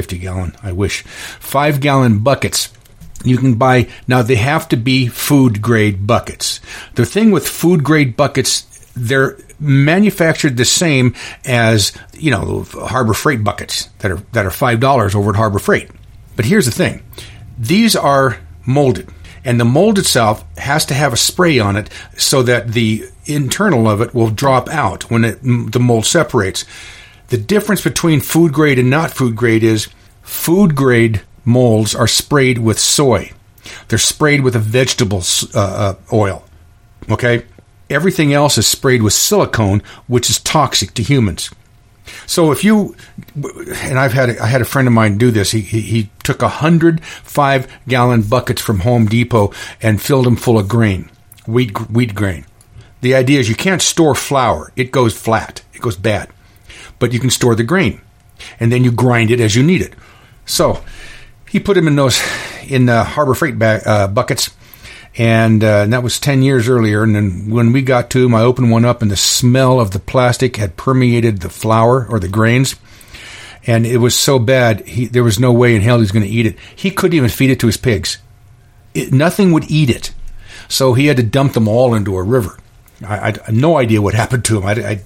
I wish, 5-gallon buckets. You can buy, now they have to be food grade buckets. The thing with food grade buckets, they're manufactured the same as, Harbor Freight buckets that are $5 over at Harbor Freight. But here's the thing. These are molded, and the mold itself has to have a spray on it so that the internal of it will drop out when the mold separates. The difference between food grade and not food grade is food grade molds are sprayed with soy. They're sprayed with a vegetable oil. Okay? Everything else is sprayed with silicone, which is toxic to humans. So if you, and I had a friend of mine do this. He took 100 5-gallon buckets from Home Depot and filled them full of grain, wheat grain. The idea is you can't store flour; it goes flat, it goes bad. But you can store the grain, and then you grind it as you need it. So he put them in Harbor Freight buckets. And that was 10 years earlier. And then when we got to him, I opened one up, and the smell of the plastic had permeated the flour or the grains. And it was so bad, there was no way in hell he was going to eat it. He couldn't even feed it to his pigs. Nothing would eat it. So he had to dump them all into a river. I had no idea what happened to him.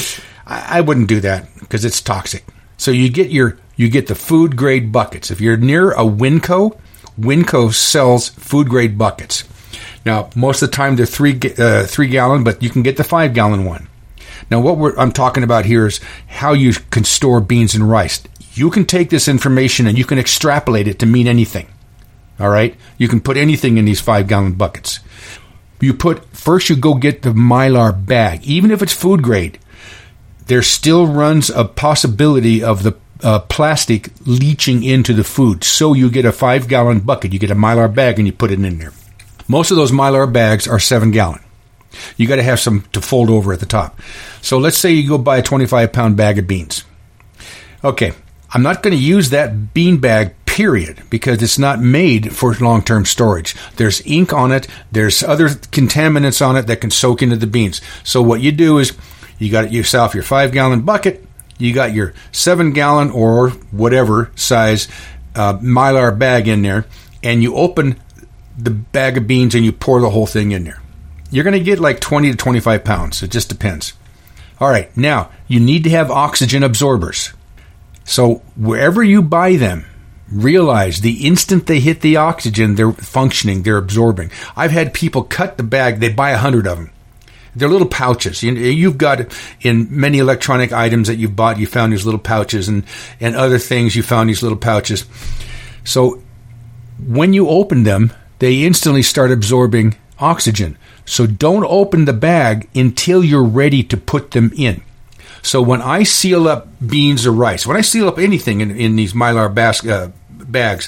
I wouldn't do that because it's toxic. So you get the food grade buckets. If you're near a Winco sells food grade buckets. Now, most of the time they're 3-gallon, but you can get the 5-gallon one. Now, what I'm talking about here is how you can store beans and rice. You can take this information and you can extrapolate it to mean anything. All right? You can put anything in these 5-gallon buckets. First you go get the Mylar bag. Even if it's food grade, there still runs a possibility of the plastic leaching into the food. So you get a 5-gallon bucket. You get a Mylar bag and you put it in there. Most of those Mylar bags are 7-gallon. You got to have some to fold over at the top. So let's say you go buy a 25-pound bag of beans. Okay, I'm not going to use that bean bag, period, because it's not made for long-term storage. There's ink on it. There's other contaminants on it that can soak into the beans. So what you do is you got yourself your 5-gallon bucket. You got your 7-gallon or whatever size Mylar bag in there, and you open the bag of beans and you pour the whole thing in there. You're going to get like 20 to 25 pounds. It just depends. All right, now you need to have oxygen absorbers. So wherever you buy them, realize the instant they hit the oxygen, they're functioning, they're absorbing. I've had people cut the bag, they buy 100 of them. They're little pouches. You've got in many electronic items that you've bought, you found these little pouches, and other things you found these little pouches. So when you open them, they instantly start absorbing oxygen. So don't open the bag until you're ready to put them in. So when I seal up beans or rice, when I seal up anything in these Mylar bags,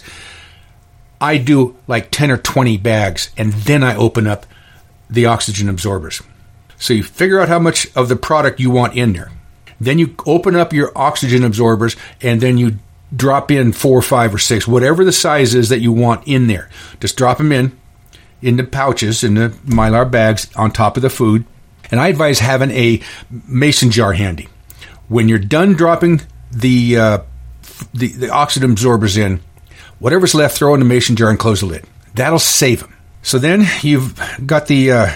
I do like 10 or 20 bags, and then I open up the oxygen absorbers. So you figure out how much of the product you want in there. Then you open up your oxygen absorbers, and then you drop in 4, 5, or 6, whatever the size is that you want in there. Just drop them in the pouches, in the Mylar bags, on top of the food. And I advise having a mason jar handy. When you're done dropping the oxygen absorbers in, whatever's left, throw in the mason jar and close the lid. That'll save them. So then you've got the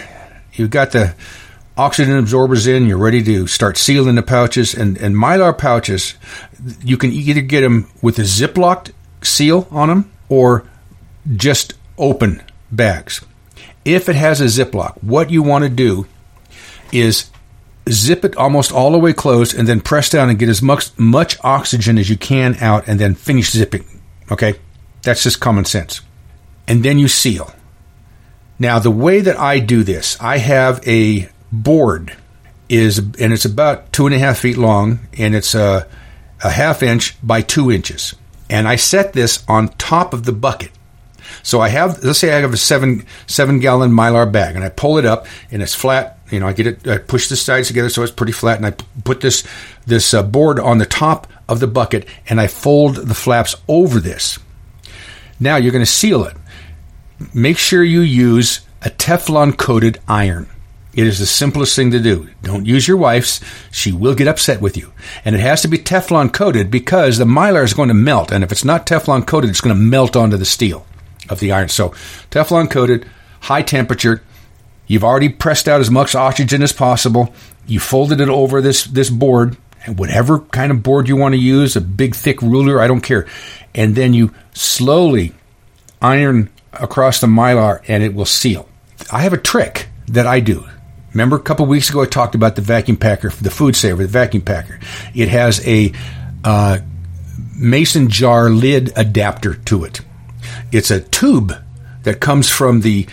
oxygen absorbers in. You're ready to start sealing the pouches. And Mylar pouches, you can either get them with a Ziploc seal on them or just open bags. If it has a Ziploc, what you want to do is zip it almost all the way closed and then press down and get as much oxygen as you can out and then finish zipping. Okay? That's just common sense. And then you seal. Now, the way that I do this, I have a board, it's about 2.5 feet long, and it's a ½ inch by 2 inches. And I set this on top of the bucket. So let's say I have a 7-gallon Mylar bag, and I pull it up, and it's flat. I push the sides together so it's pretty flat, and I put this board on the top of the bucket, and I fold the flaps over this. Now you're going to seal it. Make sure you use a Teflon-coated iron. It is the simplest thing to do. Don't use your wife's. She will get upset with you. And it has to be Teflon-coated because the Mylar is going to melt. And if it's not Teflon-coated, it's going to melt onto the steel of the iron. So Teflon-coated, high temperature. You've already pressed out as much oxygen as possible. You folded it over this board, and whatever kind of board you want to use, a big, thick ruler, I don't care. And then you slowly iron across the Mylar, and it will seal. I have a trick that I do. Remember a couple of weeks ago I talked about the vacuum packer, the Food Saver, the vacuum packer. It has a mason jar lid adapter to it. It's a tube that comes from the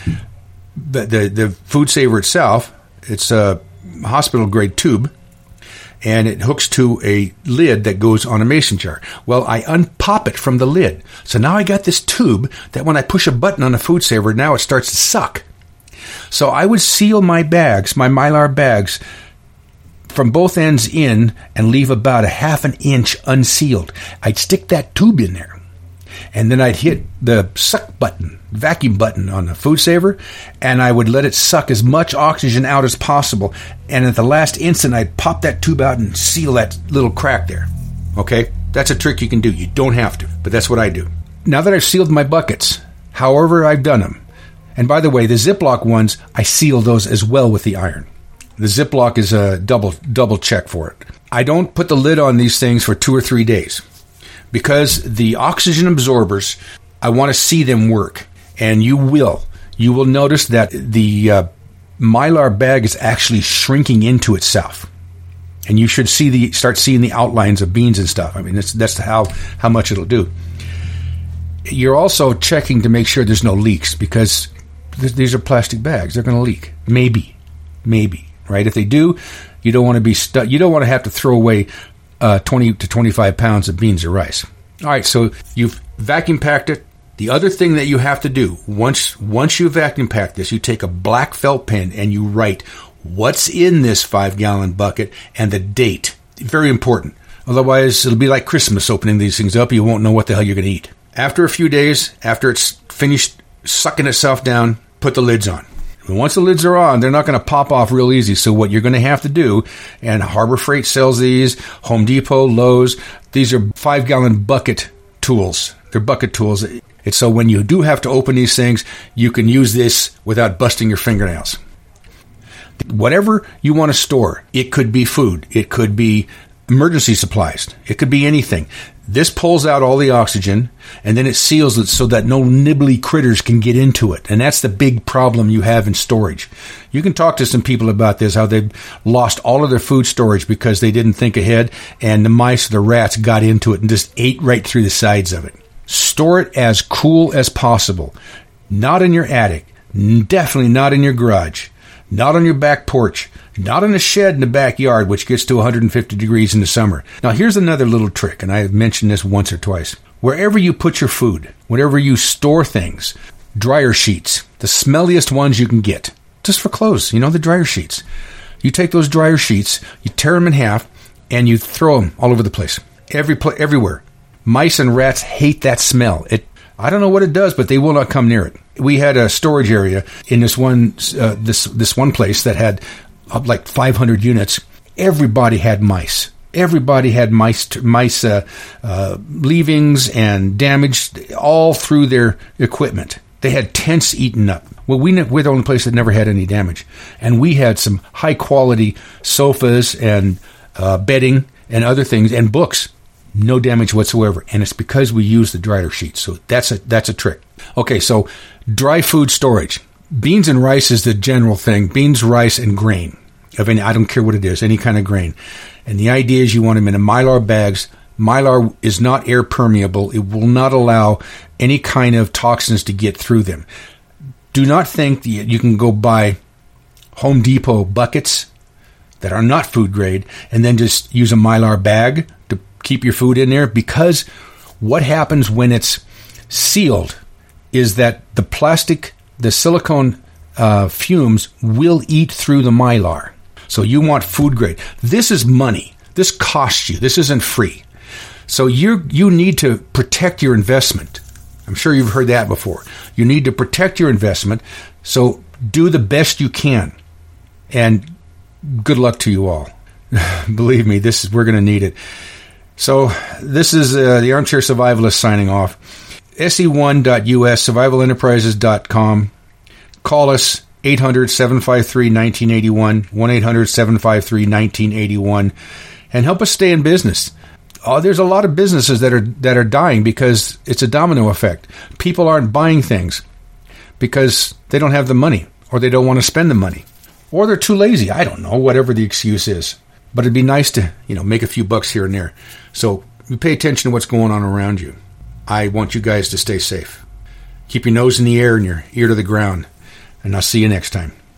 Food Saver itself. It's a hospital grade tube, and it hooks to a lid that goes on a mason jar. Well, I unpop it from the lid. So now I got this tube that when I push a button on a Food Saver, now it starts to suck. So I would seal my bags, my Mylar bags, from both ends in and leave about a ½ inch unsealed. I'd stick that tube in there. And then I'd hit the suck button, vacuum button on the Food Saver, and I would let it suck as much oxygen out as possible. And at the last instant, I'd pop that tube out and seal that little crack there. Okay? That's a trick you can do. You don't have to, but that's what I do. Now that I've sealed my buckets, however I've done them, and by the way, the Ziploc ones, I seal those as well with the iron. The Ziploc is a double check for it. I don't put the lid on these things for 2 or 3 days because the oxygen absorbers, I want to see them work. And you will. You will notice that the Mylar bag is actually shrinking into itself. And you should start seeing the outlines of beans and stuff. I mean, that's how much it'll do. You're also checking to make sure there's no leaks because these are plastic bags. They're going to leak. Maybe, right? If they do, you don't want to be stuck. You don't want to have to throw away 20 to 25 pounds of beans or rice. All right, so you've vacuum packed it. The other thing that you have to do, once you vacuum pack this, you take a black felt pen and you write what's in this 5-gallon bucket and the date. Very important. Otherwise, it'll be like Christmas opening these things up. You won't know what the hell you're going to eat. After a few days, after it's finished sucking itself down, put the lids on. And once the lids are on, they're not going to pop off real easy. So what you're going to have to do, and Harbor Freight sells these, Home Depot, Lowe's, these are 5-gallon bucket tools. They're bucket tools. It's so when you do have to open these things, you can use this without busting your fingernails. Whatever you want to store, it could be food, it could be emergency supplies, it could be anything. This pulls out all the oxygen, and then it seals it so that no nibbly critters can get into it. And that's the big problem you have in storage. You can talk to some people about this, how they've lost all of their food storage because they didn't think ahead, and the mice or the rats got into it and just ate right through the sides of it. Store it as cool as possible. Not in your attic. Definitely not in your garage. Not on your back porch. Not in a shed in the backyard, which gets to 150 degrees in the summer. Now, here's another little trick, and I have mentioned this once or twice. Wherever you put your food, wherever you store things, dryer sheets, the smelliest ones you can get, just for clothes, the dryer sheets. You take those dryer sheets, you tear them in half, and you throw them all over the place, everywhere. Mice and rats hate that smell. I don't know what it does, but they will not come near it. We had a storage area in this one place that had like 500 units. Everybody had mice. Everybody had mice leavings and damage all through their equipment. They had tents eaten up. Well, we're the only place that never had any damage. And we had some high-quality sofas and bedding and other things and books. No damage whatsoever. And it's because we use the dryer sheets. So that's a trick. Okay, so dry food storage. Beans and rice is the general thing. Beans, rice, and grain. I don't care what it is, any kind of grain. And the idea is you want them in Mylar bags. Mylar is not air permeable. It will not allow any kind of toxins to get through them. Do not think that you can go buy Home Depot buckets. that are not food grade, and then just use a Mylar bag to keep your food in there, because what happens when it's sealed is that the silicone fumes will eat through the Mylar. So you want food grade. This is money. This costs you. This isn't free. So you need to protect your investment. I'm sure you've heard that before. You need to protect your investment. So do the best you can. And good luck to you all. Believe me, we're going to need it. So this is the Armchair Survivalist signing off. SE1.us, survivalenterprises.com. Call us 800-753-1981, 1-800-753-1981, and help us stay in business. There's a lot of businesses that are dying because it's a domino effect. People aren't buying things because they don't have the money, or they don't want to spend the money, or they're too lazy. I don't know, whatever the excuse is. But it'd be nice to, make a few bucks here and there. So you pay attention to what's going on around you. I want you guys to stay safe. Keep your nose in the air and your ear to the ground. And I'll see you next time.